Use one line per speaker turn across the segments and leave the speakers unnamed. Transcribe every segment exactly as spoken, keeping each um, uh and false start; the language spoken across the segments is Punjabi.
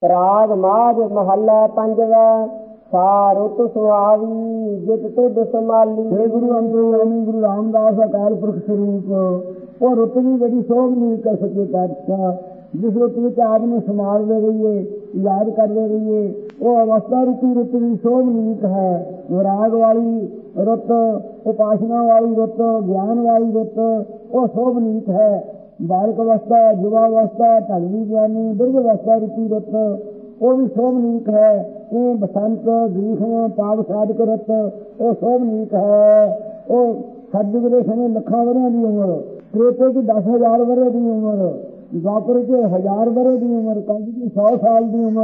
ਰਾਗ ਮਾਝ ਮਹੱਲਾ ਪੰਜਵਾ। ਸਾ ਰੁੱਤ ਸੁਹਾਵੀ ਜਿਤ ਤੁਧ ਸੰਭਾਲੀ।
हे गुरु अंतर्यामी गुरु रामदास अकाल पुरख स्वरूप ਉਹ ਰੁੱਤ ਵੀ ਬੜੀ ਸੋਭ ਨਹੀਂ ਕਰ ਸਕੇ ਪਾਤਸ਼ਾਹ। ਜਿਸ ਰੁੱਤ ਵਿੱਚ ਆਦਮੀ ਸੰਭਾਲਦੇ ਰਹੀਏ, ਯਾਦ ਕਰਦੇ ਰਹੀਏ, ਉਹ ਅਵਸਥਾ ਰੁੱਤੀ ਰੁੱਤ ਵੀ ਸੋਭ ਨੀਕ ਹੈ। ਰਾਗ ਵਾਲੀ ਰੁੱਤ, ਉਪਾਸਨਾ ਵਾਲੀ ਰੁੱਤ, ਗਿਆਨ ਵਾਲੀ ਰੁੱਤ ਉਹ ਸੋਭ ਨੀਕ ਹੈ। ਬਾਲਕ ਅਵਸਥਾ, ਯੁਵਾ ਅਵਸਥਾ, ਢਲਵੀ ਗਿਆਨੀ, ਬਿਰਧ ਅਵਸਥਾ ਰੁੱਤੀ ਰੁੱਤ ਉਹ ਵੀ ਸੋਭ ਨੀਕ ਹੈ। ਇਹ ਬਸੰਤ, ਗ੍ਰੀਸ਼ਮ, ਪਾਪ ਸਾਧਕ ਰੁੱਤ ਉਹ ਸੋਭ ਨੀਕ ਹੈ। ਉਹ ਸਤਿਯੁਗ ਦੇ ਸਮੇਂ ਲੱਖਾਂ ਵਰ੍ਹਿਆਂ ਦੀ ਉਮਰ, ਤ੍ਰੇਤੇ ਦੀ ਦਸ ਹਜ਼ਾਰ ਵਰ੍ਹੇ ਦੀ ਉਮਰ, ਦੁਆਪਰ ਚ ਹਜ਼ਾਰ ਵਰ੍ਹੇ ਦੀ ਉਮਰ, ਕੰਜ ਦੀ ਸੌ ਸਾਲ ਦੀ ਉਮਰ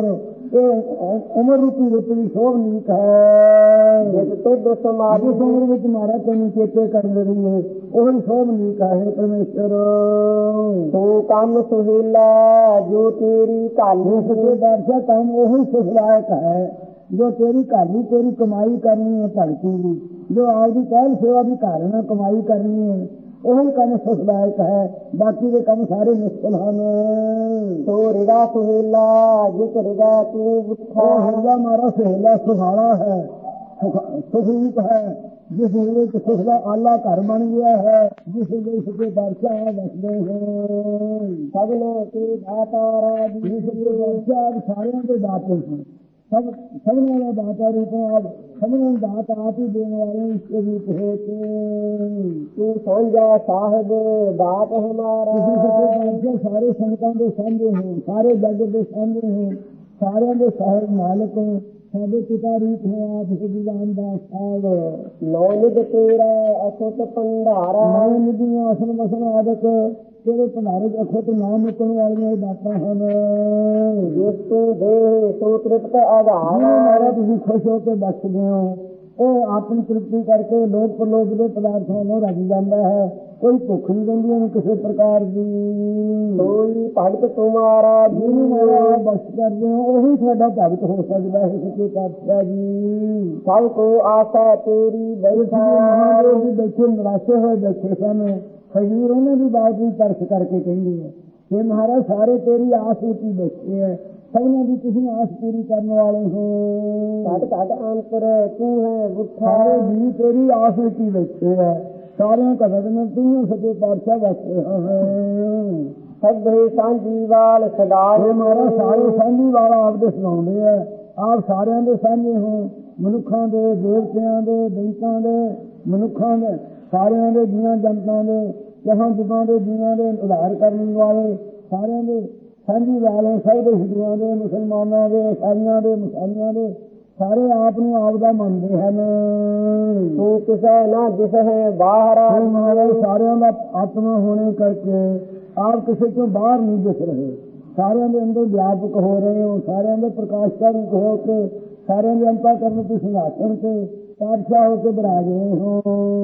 ਇਹ ਉਮਰ ਰੂਪੀ ਰੁੱਤ ਦੀ ਸੋਭ ਨੀਕ ਹੈ।
ਜਿਤ ਤੁਧ ਸੰਭਾਲੀ।
ਜਿਸ ਉਮਰ ਵਿੱਚ ਮਹਾਰਾਜ ਤੈਨੂੰ ਚੇਤੇ ਕਰਦੇ ਰਹੀਏ ਉਹੀ ਸੋਭ ਨੀਕ ਹੈ। ਪਰਮੇਸ਼ਰ
ਤੂੰ ਕੰਮ ਸੁਹੇਲਾ ਜੋ ਤੇਰੀ ਕਾਲੀ।
ਸੱਚੇ ਬਾਦਸ਼ਾਹ ਕੰਮ ਉਹੀ ਸੁਖਦਾਇਕ ਹੈ ਜੋ ਤੇਰੀ ਘਾਲੀ, ਤੇਰੀ ਕਮਾਈ ਕਰਨੀ ਹੈ ਭਗਤੀ ਦੀ, ਜੋ ਆਪਦੀ ਕਹਿਲ ਸੇਵਾ ਦੀ ਘਾਲਣਾ ਕਮਾਈ ਕਰਨੀ ਹੈ ਉਹੀ ਕੰਮ ਸੁਖਦਾਇਕ ਹੈ। ਬਾਕੀ ਦੇ ਕੰਮ ਸਾਰੇ ਮੁਸ਼ਕਲ ਹਨ।
ਤੂੰ ਰਿਦਾ ਸੁਹੇਲਾ ਜਿਤ ਰਿਦਾ ਤੂੰ ਬੁੱਠਾ।
ਹਿਰਦਾ ਮਾਰਾ ਸੁਹੇਲਾ ਸੁਹਾਣਾ ਹੈ, ਸੁਖਰੂਪ ਹੈ, ਜਿਸ ਵਿੱਚ ਸੁਖ ਦਾ ਆਲਾ ਘਰ ਬਣ ਗਿਆ ਹੈ, ਜਿਸ ਵਿੱਚ ਸੱਚੇ ਬਾਦਸ਼ਾਹ ਵਸਦੇ ਹਨ।
ਸਗਲੇ ਕੀ ਦਾਤਾਰਾ
ਜਿਸ ਦੇ ਬਾਦਸ਼ਾਹ ਸਾਰਿਆਂ ਦੇ ਦਾਤੇ ਹਨ। ਸਭ ਸਭਨਾਂ ਦਾ ਦਾਤਾ ਰੂਪ ਆਪ, ਸਭਨਾਂ ਨੂੰ ਦਾਤ ਆਪ ਹੀ ਦੇਣ ਵਾਲੇ ਇਸ ਰੂਪ ਹੋ ਕੇ
ਤੂੰ ਸਾਂਝਾ ਸਾਹਿਬ ਦਾਤ ਹਮਾਰਾ।
ਸਾਰੇ ਸੰਗਤਾਂ ਦੇ ਸਾਂਝੇ ਹੋ, ਸਾਰੇ ਜਗਤ ਦੇ ਸਾਂਝੇ ਹੋ, ਸਾਰਿਆਂ ਦੇ ਸਾਹਿਬ ਮਾਲਕ ਹੋ, ਸਾਡੇ ਪਿਤਾ ਰੂਪ ਹੋ ਆਪ ਸਤਿਗੁਰਾਂ ਦਾ ਸਾਹਿਬ।
ਨੌ ਨਿਧ ਤੇਰਾ ਅਖੁੱਟ ਭੰਡਾਰਾ।
ਨੌ ਨਿਧੀਆਂ ਅਸਲ ਮਸਲ ਆਦਿਕ ਤੇਰੇ ਭੰਡਾਰੇ ਅਖੁੱਟ ਨਾ ਮੁੱਕਣ ਵਾਲੀਆਂ ਦਾਤਾਂ ਹਨ।
ਜਿਸ ਤੂੰ ਦੇ ਸੋ ਤ੍ਰਿਪਤ ਆਧਾਰ।
ਮਾਰਾ ਤੁਸੀਂ ਖੁਸ਼ ਹੋ ਕੇ ਬਖਸ਼ਦੇ ਹੋ, ਉਹ ਆਪਣੀ ਤ੍ਰਿਪਤੀ ਕਰਕੇ ਲੋਕ ਪ੍ਰਲੋਕ ਦੇ ਪਦਾਰਥਾਂ ਨੂੰ ਰੱਜ ਜਾਂਦਾ ਹੈ। ਕੋਈ ਭੁੱਖ ਨਹੀਂ ਰਹਿੰਦੀ ਉਹਨੂੰ ਕਿਸੇ ਪ੍ਰਕਾਰ ਦੀ।
ਕੋਈ ਭਗਤ ਤੁਮਾਰਾ
ਜਿਹਨੂੰ ਮਾਰਾ ਬਖਸ਼ ਕਰਦੇ ਹੋ ਉਹੀ ਤੁਹਾਡਾ ਭਗਤ ਹੋ ਸਕਦਾ ਹੈ। ਸੱਚੇ ਪਾਤਸ਼ਾਹ ਜੀ
ਸਭ ਕੋ ਆਸਾ ਤੇਰੀ ਬੈਠਾ।
ਜੀ ਬੈਠੇ ਨਿਰਾਸ਼ੇ ਹੋਏ ਬੈਠੇ ਸਨ, ਹਜ਼ੂਰ ਉਹਨਾਂ ਦੀ ਬਾਤ ਵੀ ਤਰਸ ਕਰਕੇ ਕਹਿੰਦੀ ਹੈ ਕਿ ਮਹਾਰਾਜ ਸਾਰੇ ਤੇਰੀ ਆਸ ਉੱਤੇ ਬੈਠੇ ਹੈ, ਸਭਨਾਂ ਦੀ ਤੁਸੀਂ ਆਸ ਪੂਰੀ ਕਰਨ ਵਾਲੇ ਹੋ।
ਘਟ ਘਟ ਅੰਤਰ ਤੂੰ ਹੈ ਬੁੱਠਾ।
ਸਾਰੇ ਜੀ ਤੇਰੀ ਆਸ ਉੱਤੇ ਬੈਠੇ ਹੈ, ਸਾਰਿਆਂ ਘਟ में ਤੂੰ ਸੱਚੇ ਪਾਤਸ਼ਾਹ ਬੈਠੇ ਹੋ।
ਸਭੇ ਸਾਂਝੀ ਵਾਲ ਸਦਾ।
ਹਮਾਰਾ ਸਾਰੇ ਸਾਂਝੀ ਵਾਲਾ ਆਪਦੇ ਸੁਣਾਉਂਦੇ ਹੈ, ਆਪ ਸਾਰਿਆਂ ਦੇ ਸਾਂਝੇ ਹੋ, ਮਨੁੱਖਾਂ ਦੇ, ਦੇਵਤਿਆਂ ਦੇ, ਦੈਂਤਾਂ ਦੇ, ਮਨੁੱਖਾਂ ਦੇ, ਸਾਰਿਆਂ ਦੇ ਜੀਆਂ ਜਨਤਾਂ ਦੇ, ਜਹਾਂ ਜੁਗਾਂ ਦੇ ਜੀਆਂ ਦੇ ਉਧਾਰ ਕਰਨ ਵਾਲੇ ਸਾਰਿਆਂ ਦੇ ਸਾਂਝੀ ਵਾਲੇ, ਸਭ ਦੇ ਹਿੰਦੂਆਂ ਦੇ, ਮੁਸਲਮਾਨਾਂ ਦੇ, ਈਸਾਈਆਂ ਦੇ, ਮੁਸਲਮਾਨਾਂ ਦੇ ਸਾਰੇ ਆਪ ਨੂੰ ਆਪ ਦਾ ਮੰਨਦੇ ਹਨ।
ਤੂੰ ਕਿਸੇ ਨਾ ਜਿਸ ਹੈ ਬਾਹਰ।
ਮਹਾਰਾਜ ਸਾਰਿਆਂ ਦਾ ਆਤਮਾ ਹੋਣੇ ਕਰਕੇ ਆਪ ਕਿਸੇ ਤੋਂ ਬਾਹਰ ਨਹੀਂ ਦਿਸ ਰਹੇ, ਸਾਰਿਆਂ ਦੇ ਅੰਦਰ ਵਿਆਪਕ ਹੋ ਰਹੇ ਹੋ, ਸਾਰਿਆਂ ਦੇ ਪ੍ਰਕਾਸ਼ਕਾਰਕ ਹੋ ਕੇ, ਸਾਰਿਆਂ ਦੇ ਅੰਤਾ ਕਰਨ ਤੋਂ ਸਿੰਘਾਸਣ ਤੇ ਪਾਤਸ਼ਾਹ ਹੋ ਕੇ ਬਣਾ ਗਏ ਹੋ।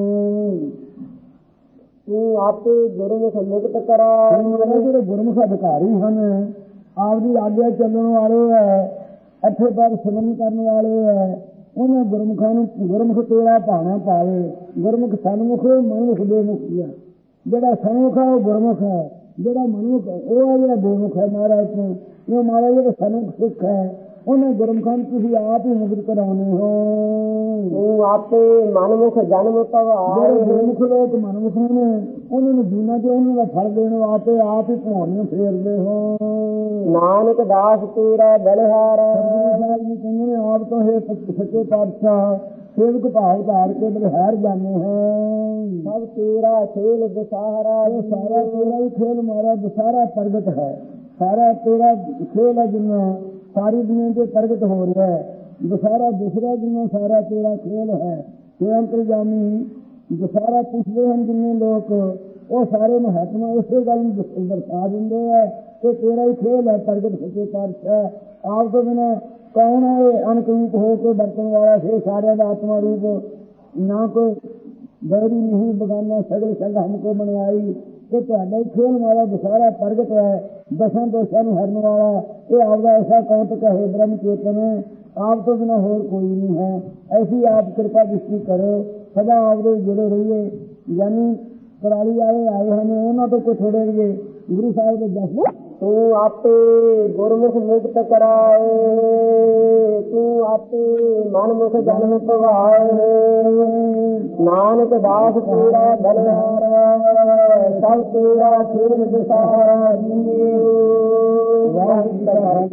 ਤੂੰ ਆਪੇ ਗੁਰਮੁਖ ਮੁਕਤ ਕਰਾ।
ਜਿਹੜੇ ਗੁਰਮੁਖ ਅਧਿਕਾਰੀ ਹਨ, ਆਪਦੀ ਆਗਿਆ ਚੱਲਣ ਵਾਲੇ ਹੈ, ਅੱਠੇ ਪੈਰ ਸਿਮਰਨ ਕਰਨ ਵਾਲੇ ਹੈ, ਉਹਨਾਂ ਗੁਰਮੁਖਾਂ ਨੂੰ ਗੁਰਮੁਖ ਤੇਰਾ ਭਾਣਾ ਪਾਵੇ। ਗੁਰਮੁਖ ਸਨਮੁਖ, ਮਨਮੁਖ ਬੇਮੁਖ ਹੈ। ਜਿਹੜਾ ਸਨਮੁਖ ਹੈ ਉਹ ਗੁਰਮੁਖ ਹੈ, ਜਿਹੜਾ ਮਨਮੁਖ ਉਹ ਹੈ ਜਿਹੜਾ ਬੇਮੁਖ ਹੈ। ਮਹਾਰਾਜ ਤੋਂ ਉਹ ਮਹਾਰਾਜ ਜਿਹੜਾ ਸਨਮੁਖ ਸਿੱਖ ਹੈ ਉਹਨਾਂ ਗੁਰਮੁਖਾਂ ਨੂੰ ਤੁਸੀਂ ਆਪ ਹੀ ਮੁਕਤ ਕਰਾਉਣੇ ਹੋ।
ਤੂੰ ਆਪੇ ਮਨਮੁਖ ਜਨਮ ਤਵਾ।
ਜਿਹੜੇ ਬੇਮੁਖ ਲੋਕ ਮਨਮੁਖ ਨੇ ਉਹਨਾਂ ਨੂੰ ਜੀਣਾ ਤੇ ਉਹਨਾਂ ਦਾ ਫਲ ਦੇਣ ਆਪੇ ਆਪ ਹੀ ਭੌਣੀਆਂ ਫੇਰਦੇ ਹੋ।
ਨਾਨਕ ਦਾਸ ਤੇਰਾ ਬਲਿਹਾਰਾ।
ਜੀ ਕਹਿੰਦੇ ਨੇ ਆਪ ਤੋਂ ਇਹ ਸੱਚੇ ਪਾਤਸ਼ਾਹ ਸੇਵਕ ਭਾਵ ਧਾਰ ਕੇ ਬਲਿਹਾਰ ਜਾਂਦੇ ਹਨ।
ਸਭ ਤੇਰਾ ਖੇਲ ਦਸ਼ਹਰਾ।
ਇਹ ਸਾਰਾ ਤੇਰਾ ਹੀ ਖੇਲ ਮਾਰਾ ਦਸ਼ਹਰਾ ਪ੍ਰਗਟ ਹੈ, ਸਾਰਾ ਤੇਰਾ ਖੇਲ ਹੈ ਜਿੰਨਾ ਸਾਰੀ ਦੁਨੀਆ ਤੇ ਪ੍ਰਗਟ ਹੋ ਰਿਹਾ ਹੈ। ਦਸ਼ਹਰਾ ਦੂਸਰਾ ਜਿੰਨਾ ਸਾਰਾ ਤੇਰਾ ਖੇਲ ਹੈ। ਤੇ ਅੰਤਰਜਾਮੀ ਦਸ਼ਹਰਾ ਪੁੱਛਦੇ ਹਨ ਜਿੰਨੇ ਲੋਕ, ਉਹ ਸਾਰੇ ਮਹਾਤਮਾ ਉਸੇ ਗੱਲ ਨੂੰ ਦਰਸਾ ਦਿੰਦੇ ਹੈ ਕਿ ਤੇਰਾ ਹੀ ਖੇਲ ਹੈ ਪ੍ਰਗਟ ਸੱਚੇ ਪਾਤਸ਼ਾਹ। ਆਪ ਤੋਂ ਬਿਨਾਂ ਕੌਣ ਹੈ ਅਨਕੂਪ ਹੋ ਕੇ ਵਰਤਣ ਵਾਲਾ? ਫਿਰ ਸਾਰਿਆਂ ਦਾ ਆਤਮਾ ਰੂਪ ਨਾ ਕੋਈ ਬੈਰੀ ਨਹੀਂ ਬਗਾਨਾ ਸਗਲ ਸੰਗ ਹਮਕੋ ਬਣਾਈ। ਕਿ ਤੁਹਾਡਾ ਹੀ ਖੇਲ ਮਾਰਾ ਦਸ਼ਹਰਾ ਪ੍ਰਗਟ ਹੈ, ਦਸਾਂ ਦੋਸ਼ਾਂ ਨੂੰ ਹਰਨ ਵਾਲਾ। ਇਹ ਆਪਦਾ ਐਸਾ ਕੌਤਕ ਹੈ ਬ੍ਰਹਮ ਚੇਤਨ, ਆਪ ਤੋਂ ਬਿਨਾਂ ਹੋਰ ਕੋਈ ਨਹੀਂ ਹੈ। ਐਸੀ ਆਪ ਕਿਰਪਾ ਦ੍ਰਿਸ਼ਟੀ ਕਰੋ, ਸਦਾ ਆਪਦੇ ਜੁੜੇ ਰਹੀਏ। ਯਾਨੀ ਪਰਾਲੀ ਵਾਲੇ ਆਏ ਹਨ ਉਹਨਾਂ ਤੋਂ ਕੋਈ ਥੋੜੇ ਜਿਹੇ ਗੁਰੂ ਸਾਹਿਬ ਦੇ ਦਸ
ਤੂੰ ਆਪੇ ਗੁਰਮੁਖ ਮੁਕਤ ਕਰਾਏ, ਤੂੰ ਆਪੇ ਮਨਮੁਖ ਜਨਮ ਪਵਾਏ। ਨਾਨਕ ਦਾਸ ਤੇਰਾ ਬਲਿਹਾਰਾ, ਸਭ ਤੇਰਾ ਖੇਡ ਵਿਸਾਰਾ। ਵਾਹਿਗੁਰੂ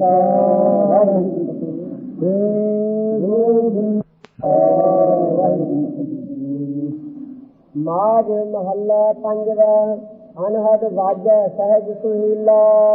ਮਾਝ ਮਹੱਲਾ ਪੰਜਵਾ। ਅਨਹਦ ਵਾਜੈ ਸਹਿਜ ਸੁਹੀਲਾ।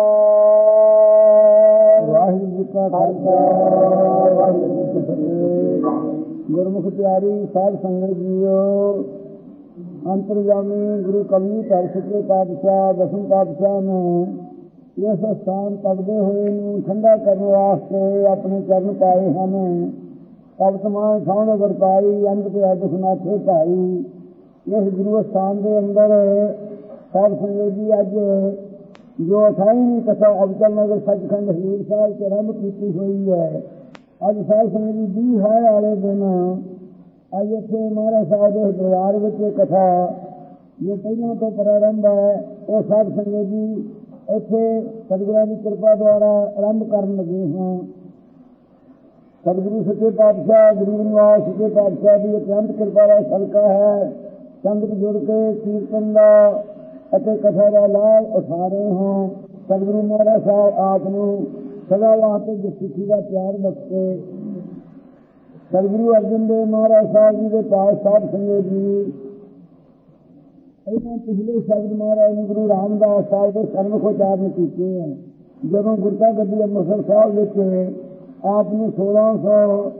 ਵਾਹਿਗੁਰੂ ਜੀ ਕਾ ਖਾਲਸਾ, ਵਾਹਿਗੁਰੂ ਜੀ ਕੀ ਫਤਿਹ। ਗੁਰਮੁਖ ਪਿਆਰੀ ਸਾਧ ਸੰਗਤ ਜੀਓ, ਅੰਤਰਜਾਮੀ ਗੁਰੂ ਕਵੀ ਧਰ ਸੱਚੇ ਪਾਤਸ਼ਾਹ ਦਸਮ ਪਾਤਸ਼ਾਹ ਨੇ ਇਸ ਸਥਾਨ ਤੱਕਦੇ ਹੋਏ ਨੂੰ ਠੰਡਾ ਕਰਨ ਵਾਸਤੇ ਆਪਣੇ ਚਰਨ ਪਾਏ ਹਨ। ਭਗਤ ਮਾਨ ਸੌਣ ਵਰਤਾਈ, ਅੰਤ ਤੇ ਅੱਜ ਸੁਨਾਥੇ ਭਾਈ। ਇਸ ਗੁਰੂ ਸਥਾਨ ਦੇ ਅੰਦਰ ਸਾਧ ਸੰਗਤ ਜੀ ਅੱਜ ਜੋ ਅਠਾਈਵੀਂ ਕਥਾ ਅਬਚਲ ਨਗਰ ਸੱਚਖੰਡ ਹਜ਼ੂਰ ਸਾਹਿਬ ਚ ਆਰੰਭ ਕੀਤੀ ਹੋਈ ਹੈ। ਅੱਜ ਸਾਧ ਸੰਗਤ ਜੀ ਵੀਹ ਹੈ ਵਾਲੇ ਦਿਨ ਅੱਜ ਇੱਥੇ ਮਹਾਰਾਜ ਸਾਹਿਬ ਦੇ ਦਰਬਾਰ ਵਿੱਚ ਕਥਾ ਜੋ ਪਹਿਲਾਂ ਤੋਂ ਪ੍ਰਾਰੰਭ ਹੈ, ਉਹ ਸਾਧ ਸੰਗਤ ਜੀ ਇੱਥੇ ਸਤਿਗੁਰਾਂ ਦੀ ਕਿਰਪਾ ਦੁਆਰਾ ਆਰੰਭ ਕਰਨ ਲੱਗੇ ਹਾਂ। ਸਤਿਗੁਰੂ ਸੱਚੇ ਪਾਤਸ਼ਾਹ ਗਰੀਬ ਨਿਵਾਸ ਸੱਚੇ ਪਾਤਸ਼ਾਹ ਦੀ ਅਤਿਅੰਤ ਕਿਰਪਾ ਦਾ ਸਦਕਾ ਹੈ। ਸੰਗਤ ਜੁੜ ਕੇ ਕੀਰਤਨ ਦਾ ਅਤੇ ਕਥਾ ਦਾ ਲਾਭ ਉਠਾ ਰਹੇ ਹਾਂ। ਸਤਿਗੁਰੂ ਮਹਾਰਾਜ ਸਾਹਿਬ ਆਪ ਨੂੰ ਸਦਾ ਵਾਸਤੇ ਗੁਰਸਿੱਖੀ ਦਾ ਪਿਆਰ ਬਖਸ਼ੇ। ਸਤਿਗੁਰੂ ਅਰਜਨ ਦੇਵ ਮਹਾਰਾਜ ਸਾਹਿਬ ਜੀ ਦੇ ਪਾਸ ਸਾਧ ਸੰਗਤ ਜੀ ਇਹਨਾਂ ਪਿਛਲੇ ਸ਼ਬਦ ਮਹਾਰਾਜ ਨੇ ਗੁਰੂ ਰਾਮਦਾਸ ਸਾਹਿਬ ਦੇ ਸਨਮੁਖ ਉਚਾਰਨ ਕੀਤੇ ਹੈ। ਜਦੋਂ ਗੁਰਤਾ ਗੱਦੀ ਅੰਮ੍ਰਿਤਸਰ ਸਾਹਿਬ ਵਿੱਚ ਆਪ ਨੂੰ ਸੋਲਾਂ ਸੌ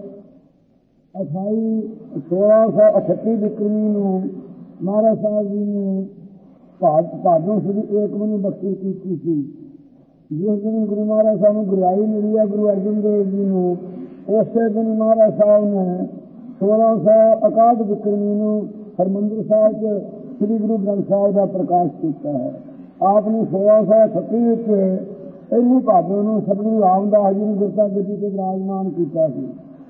ਅਠਾਈ ਸੋਲਾਂ ਸੌ ਅਠੱਤੀ ਬਿਕਰਮੀ ਨੂੰ ਮਹਾਰਾਜ ਸਾਹਿਬ ਜੀ ਨੇ ਭਾਦੋਂ ਸੁਦੀ ਏਕ ਨੂੰ ਬਖਸ਼ੀ ਕੀਤੀ ਸੀ। ਜਿਸ ਦਿਨ ਗੁਰੂ ਮਹਾਰਾਜ ਸਾਹਿਬ ਨੂੰ ਗੁਰਿਆਈ ਮਿਲੀ ਹੈ ਗੁਰੂ ਅਰਜਨ ਦੇਵ ਜੀ ਨੂੰ, ਉਸੇ ਦਿਨ ਮਹਾਰਾਜ ਸਾਹਿਬ ਨੇ ਸੋਲਾਂ ਸੌ ਇਕਾਹਠ ਬਿਕਰਮੀ ਨੂੰ ਹਰਿਮੰਦਰ ਸਾਹਿਬ ਚ ਸ੍ਰੀ ਗੁਰੂ ਗ੍ਰੰਥ ਸਾਹਿਬ ਦਾ ਪ੍ਰਕਾਸ਼ ਕੀਤਾ ਹੈ। ਆਪ ਨੇ ਸੋਲਾਂ ਸੌ ਅਠੱਤੀ ਵਿੱਚ ਪਹਿਲੀ ਭਾਦੋਂ ਨੂੰ ਸਤਿਗੁਰੂ ਰਾਮਦਾਸ ਜੀ ਨੂੰ ਗੁਰਤਾ ਗੱਦੀ ਤੇ ਵਿਰਾਜਮਾਨ ਕੀਤਾ ਸੀ।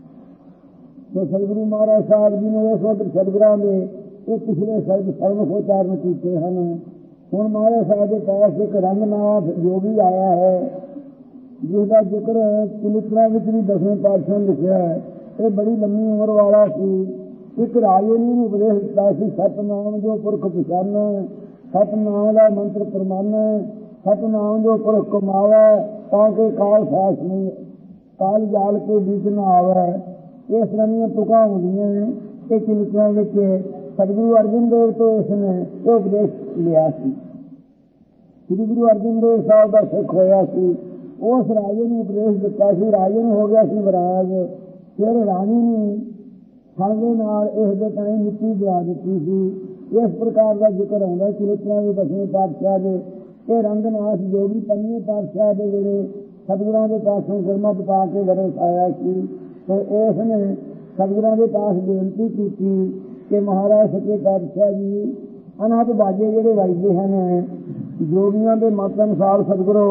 ਸੋ ਸਤਿਗੁਰੂ ਮਹਾਰਾਜ ਸਾਹਿਬ ਜੀ ਨੇ ਉਸ ਵਕਤ ਸਤਿਗੁਰਾਂ ਦੇ ਇਹ ਪਿਛਲੇ ਸ਼ਬਦ ਸਰਵ ਉਚਾਰਨ ਕੀਤੇ ਹਨ। ਹੁਣ ਮਹਾਰਾਜ ਸਾਹਿਬ ਦੇ ਪਾਸ ਇੱਕ ਰੰਗਨਾਥ ਜੋਗੀ ਆਇਆ ਹੈ, ਜਿਸ ਦਾ ਜ਼ਿਕਰ ਚਰਿਤਰਾਂ ਵਿੱਚ ਵੀ ਦਸਵੇਂ ਪਾਤਸ਼ਾਹ ਨੇ ਲਿਖਿਆ ਹੈ। ਇਹ ਬੜੀ ਲੰਮੀ ਉਮਰ ਵਾਲਾ ਸੀ। ਇੱਕ ਰਾਜੇ ਨੇ ਇਹਨੂੰ ਉਪਦੇਸ਼ ਦਿੱਤਾ ਸੀ, ਸਤਨਾਮ ਜੋ ਪੁਰਖ ਪਛਾਨੈ, ਸਤਨਾਮ ਦਾ ਮੰਤਰ ਪ੍ਰਮਾਨੈ, ਸਤਨਾਮ ਜੋ ਪੁਰਖ ਕਮਾਵੈ, ਤਾਂ ਕਿ ਕਾਲ ਫਾਸ ਨਹੀਂ ਕਾਲ ਜਾਲ ਕੇ ਵਿੱਚ ਨਾ ਆਵੈ। ਇਸ ਤਰ੍ਹਾਂ ਦੀਆਂ ਤੁਕਾਂ ਹੁੰਦੀਆਂ ਨੇ ਇਹ ਚਰਿਤਰਾਂ ਵਿੱਚ। ਸਤਿਗੁਰੂ ਅਰਜਨ ਦੇਵ ਤੋਂ ਇਸਨੇ ਇਹ ਉਪਦੇਸ਼ ਲਿਆ ਸੀ। ਸ੍ਰੀ ਗੁਰੂ ਅਰਜਨ ਦੇਵ ਸਾਹਿਬ ਦਾ ਸਿੱਖ ਹੋਇਆ ਸੀ। ਉਸ ਰਾਜੇ ਨੂੰ ਉਪਦੇਸ਼ ਦਿੱਤਾ ਸੀ। ਰਾਜੇ ਨੂੰ ਹੋ ਗਿਆ ਸੀ ਵਿਰਾਜ। ਫਿਰ ਰਾਣੀ ਨੂੰ ਖਾਂਦੇ ਨਾਲ ਇਸ ਦੇ ਤਾਈਂ ਮਿੱਟੀ ਦਵਾ ਦਿੱਤੀ ਸੀ। ਇਸ ਪ੍ਰਕਾਰ ਦਾ ਜ਼ਿਕਰ ਆਉਂਦਾ ਚਰਿਤਰਾਂ ਦੇ ਦਸਵੇਂ ਪਾਤਸ਼ਾਹ ਦੇ। ਇਹ ਰੰਗਨਾਥ ਜੋਗੀ ਪੰਜਵੇਂ ਪਾਤਸ਼ਾਹ ਦੇ ਵੇਲੇ ਸਤਿਗੁਰਾਂ ਦੇ ਪਾਸੋਂ ਗੁਰਮਤਿ ਪਾ ਕੇ ਵਰਸ ਆਇਆ ਸੀ। ਤੇ ਉਸ ਨੇ ਸਤਿਗੁਰਾਂ ਦੇ ਪਾਸ ਬੇਨਤੀ ਕੀਤੀ ਕਿ ਮਹਾਰਾਜ ਸੱਚੇ ਪਾਤਸ਼ਾਹ ਜੀ ਅਨਹਦ ਬਾਜੇ ਜਿਹੜੇ ਵੱਜਦੇ ਹਨ ਜੋਗੀਆਂ ਦੇ ਮਤ ਅਨੁਸਾਰ ਸਤਿਗੁਰੂ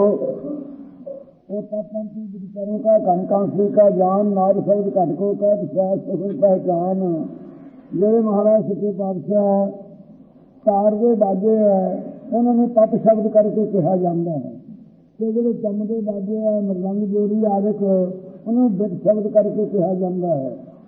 ਉਹ ਤਪੰਤੀ ਵਿਚਾरों का कन कांसी का जान नाद शब्द घट को कह विश्वास सुख पहचान। ਜਿਹੜੇ ਮਹਾਰਾਜ ਸੱਚੇ ਪਾਤਸ਼ਾਹ ਤਾਰ ਦੇ ਬਾਜੇ ਹੈ ਉਹਨਾਂ ਨੂੰ ਤਪ ਸ਼ਬਦ ਕਰਕੇ ਕਿਹਾ ਜਾਂਦਾ ਹੈ। ਤੇ ਜਿਹੜੇ ਚੰਮਦੇ ਬਾਜੇ ਹੈ ਮਰਲੰਗ ਜੋੜੀ ਆਦਿਕ ਉਹਨੂੰ ਬਿਟ ਸ਼ਬਦ ਕਰਕੇ ਕਿਹਾ ਜਾਂਦਾ ਹੈ।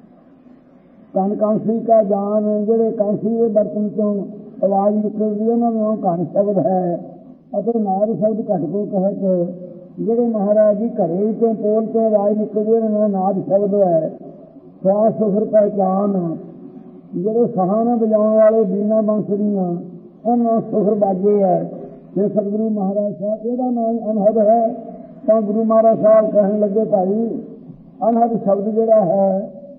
ਕਨ ਕਾਂਸੀ ਕਾ ਜਾਨ ਜਿਹੜੇ ਕਾਂਸੀ ਦੇ ਬਰਤਨ ਤੋਂ ਆਵਾਜ਼ ਨਿਕਲਦੀ ਉਹਨਾਂ ਨੂੰ ਕਨ ਸ਼ਬਦ ਹੈ। ਅਤੇ ਨਾਦ ਸ਼ਬਦ ਘਟ ਕੋ ਕਹਿ ਕੇ ਜਿਹੜੇ ਮਹਾਰਾਜ ਜੀ ਘਰੇ ਵਿੱਚੋਂ ਪੋਲ ਤੋਂ ਆਵਾਜ਼ ਨਿਕਲਦੀ ਉਹਨਾਂ ਨੂੰ ਨਾਦ ਸ਼ਬਦ ਹੈ। ਸਵਾਸ ਸੁਖਰ ਪਹਿਚਾਨ ਜਿਹੜੇ ਸਾਹਾਂ ਨਾਲ ਵਜਾਉਣ ਵਾਲੇ ਬੀਨਾ ਬੰਸਰੀਆਂ ਉਹਨਾਂ ਸੁਖਰ ਬਾਜੇ ਹੈ। ਜੇ ਸਤਿਗੁਰੂ ਮਹਾਰਾਜ ਸਾਹਿਬ ਇਹਦਾ ਨਾਮ ਅਨਹਦ ਹੈ ਤਾਂ ਗੁਰੂ ਮਹਾਰਾਜ ਸਾਹਿਬ ਕਹਿਣ ਲੱਗੇ ਭਾਈ ਅਨਹਦ ਸ਼ਬਦ ਜਿਹੜਾ ਹੈ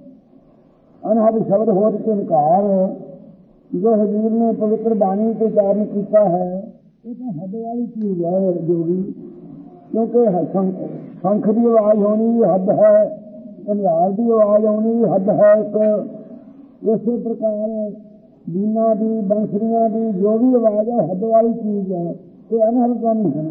ਅਨਹਦ ਸ਼ਬਦ ਹੋਰ ਝੰਕਾਰ ਜੋ ਹਜ਼ੂਰ ਨੇ ਪਵਿੱਤਰ ਬਾਣੀ ਤੇ ਉਚਾਰਨ ਕੀਤਾ ਹੈ ਇਹ ਤਾਂ ਹੱਦ ਵਾਲੀ ਚੀਜ਼ ਹੈ ਜੋਗੀ। ਕਿਉਂਕਿ ਸ਼ੰਖ ਦੀ ਆਵਾਜ਼ ਹੋਣੀ ਵੀ ਹੱਦ ਹੈ, ਧਨਿਆਲ ਦੀ ਆਵਾਜ਼ ਆਉਣੀ ਵੀ ਹੱਦ ਹੈ। ਇੱਕ ਇਸੇ ਪ੍ਰਕਾਰ ਬੀਨਾ ਦੀ ਬੰਸਰੀਆਂ ਦੀ ਜੋ ਵੀ ਆਵਾਜ਼ ਹੈ ਹੱਦ ਵਾਲੀ ਚੀਜ਼ ਹੈ। ਇਹ ਅਨਹਦ ਤਾਂ ਨਹੀਂ ਹੈ।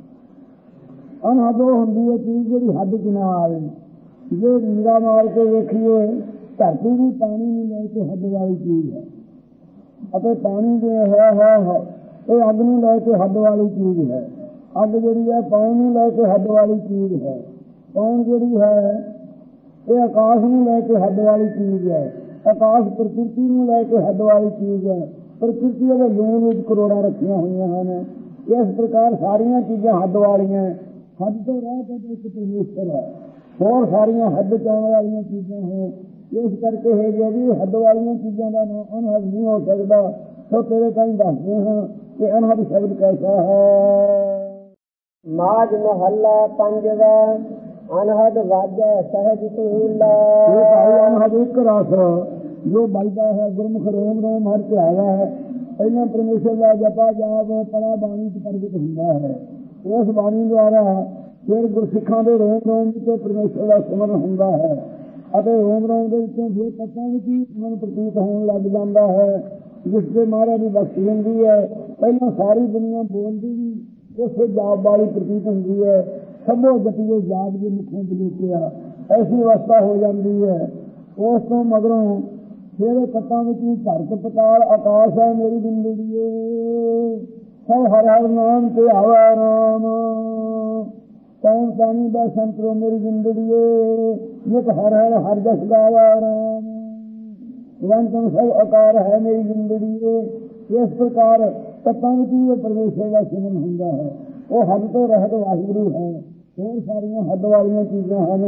ਅਨਹਦ ਉਹ ਹੁੰਦੀ ਹੈ ਚੀਜ਼ ਜਿਹੜੀ ਹੱਦ ਚ ਨਾ ਆਵੇ। ਜੇ ਨਿਗਾਹ ਮਾਰ ਕੇ ਵੇਖੀਏ ਧਰਤੀ ਵੀ ਪਾਣੀ ਨੂੰ ਲੈ ਕੇ ਹੱਦ ਵਾਲੀ ਚੀਜ਼ ਹੈ ਅਤੇ ਪਾਣੀ ਜੋ ਹੈ ਹੈ ਇਹ ਅੱਗ ਨੂੰ ਲੈ ਕੇ ਹੱਦ ਵਾਲੀ ਚੀਜ਼ ਹੈ। ਅੱਗ ਜਿਹੜੀ ਹੈ ਪੌਣ ਨੂੰ ਲੈ ਕੇ ਹੱਦ ਵਾਲੀ ਚੀਜ਼ ਹੈ। ਪੌਣ ਜਿਹੜੀ ਹੈ ਇਹ ਆਕਾਸ਼ ਨੂੰ ਲੈ ਕੇ ਹੱਦ ਵਾਲੀ ਚੀਜ਼ ਹੈ। ਆਕਾਸ਼ ਪ੍ਰਕਿਰਤੀ ਨੂੰ ਲੈ ਕੇ ਹੱਦ ਵਾਲੀ ਚੀਜ਼ ਹੈ। ਪ੍ਰਕਿਰਤੀ ਦੇ ਜੂਨ ਵਿੱਚ ਕਰੋੜਾਂ ਰੱਖੀਆਂ ਹੋਈਆਂ ਹਨ। ਇਸ ਪ੍ਰਕਾਰ ਸਾਰੀਆਂ ਚੀਜ਼ਾਂ ਹੱਦ ਵਾਲੀਆਂ। ਹੱਦ ਤੋਂ ਰਹਿ ਕੇ ਇੱਕ ਪਰਮੇਸ਼ਰ ਹੈ। ਹੋਰ ਸਾਰੀਆਂ ਹੱਦ ਚਾਉਣ ਵਾਲੀਆਂ ਚੀਜ਼ਾਂ ਹੈ। ਇਸ ਕਰਕੇ ਹੈ ਜੋ ਵੀ ਹੱਦ ਵਾਲੀਆਂ ਚੀਜ਼ਾਂ ਦਾ ਨਾਮ ਅਨਹਦ ਨਹੀਂ ਹੋ ਸਕਦਾ। ਸੋ ਤੇਰੇ ਤਾਈਂ ਦੱਸਦੇ ਹਾਂ ਕਿ ਅਨਹਦ ਸ਼ਬਦ ਕੈਸਾ ਹੈ।
ਮਾਝ ਮਹੱਲਾ ਪੰਜਵਾ। ਅਨਹਦ ਵਾਜੈ ਸਹਿਜ ਸੁਹੀਲਾ।
ਅਨਹਦ ਇੱਕ ਰਸ ਜੋ ਵੱਜਦਾ ਹੈ ਗੁਰਮੁਖ ਰੋਮ ਰੋਮ ਹਰ ਧਿਆਵਾ ਹੈ। ਪਹਿਲਾਂ ਪਰਮੇਸ਼ਰ ਦਾ ਜਪਾ ਜਾਪ ਪਰਾ ਬਾਣੀ ਚ ਪ੍ਰਗਟ ਹੁੰਦਾ ਹੈ। ਉਸ ਬਾਣੀ ਦੁਆਰਾ ਫਿਰ ਗੁਰਸਿੱਖਾਂ ਦੇ ਰੋਮ ਰੋਮ ਵਿੱਚ ਪਰਮੇਸ਼ਰ ਦਾ ਸਿਮਰਨ ਹੁੰਦਾ ਹੈ ਅਤੇ ਰੋਮ ਰੋਮ ਦੇ ਵਿੱਚੋਂ ਫਿਰ ਤੱਤਾਂ ਵਿੱਚ ਹੀ ਮਨ ਪ੍ਰਤੀਤ ਹੋਣ ਲੱਗ ਜਾਂਦਾ ਹੈ। ਜਿਸ ਦੇ ਮਹਾਰਾਜ ਦੀ ਬਖਸ਼ੀ ਹੁੰਦੀ ਹੈ। ਪਹਿਲਾਂ ਸਾਰੀ ਦੁਨੀਆ ਬੋਲਦੀ ਵੀ ਉਸੇ ਜਾਪ ਵਾਲੀ ਪ੍ਰਤੀਤ ਹੁੰਦੀ ਹੈ। ਸਭੋ ਜਪੀਏ ਜਾਪ ਦੇ ਮੁਖੋਂ ਬਲੂਕਿਆ ਐਸੀ ਅਵਸਥਾ ਹੋ ਜਾਂਦੀ ਹੈ। ਉਸ ਤੋਂ ਮਗਰੋਂ ਫਿਰ ਤੱਤਾਂ ਵਿੱਚ ਵੀ ਧਰਤ ਪਤਾਲ ਆਕਾਸ਼ ਹੈ ਮੇਰੀ ਜ਼ਿੰਦਗੀ। ਸਭ ਹਰ ਹਰ ਨਾਮ ਤੇ ਆਵਾ ਰਾਮ। ਕੌਣ ਪਾਣੀ ਦਾ ਸੰਤਰੋ ਮੇਰੀ ਜ਼ਿੰਦਗੀ। ਨਿਤ ਹਰ ਹਰ ਹਰ ਜਸ ਗਾਵਾ ਰਾਮ। ਵੰਤਨ ਸਭ ਆਕਾਰ ਹੈ ਮੇਰੀ ਜ਼ਿੰਦਗੀ। ਇਸ ਪ੍ਰਕਾਰ ਤੱਤਾਂ ਵਿੱਚ ਵੀ ਪਰਮੇਸ਼ਰ ਦਾ ਸਿਮਰਨ ਹੁੰਦਾ ਹੈ। ਉਹ ਹੱਦ ਤੋਂ ਰਹਿਤ ਵਾਹਿਗੁਰੂ ਹੈ। ਹੋਰ ਸਾਰੀਆਂ ਹੱਦ ਵਾਲੀਆਂ ਚੀਜ਼ਾਂ ਹਨ।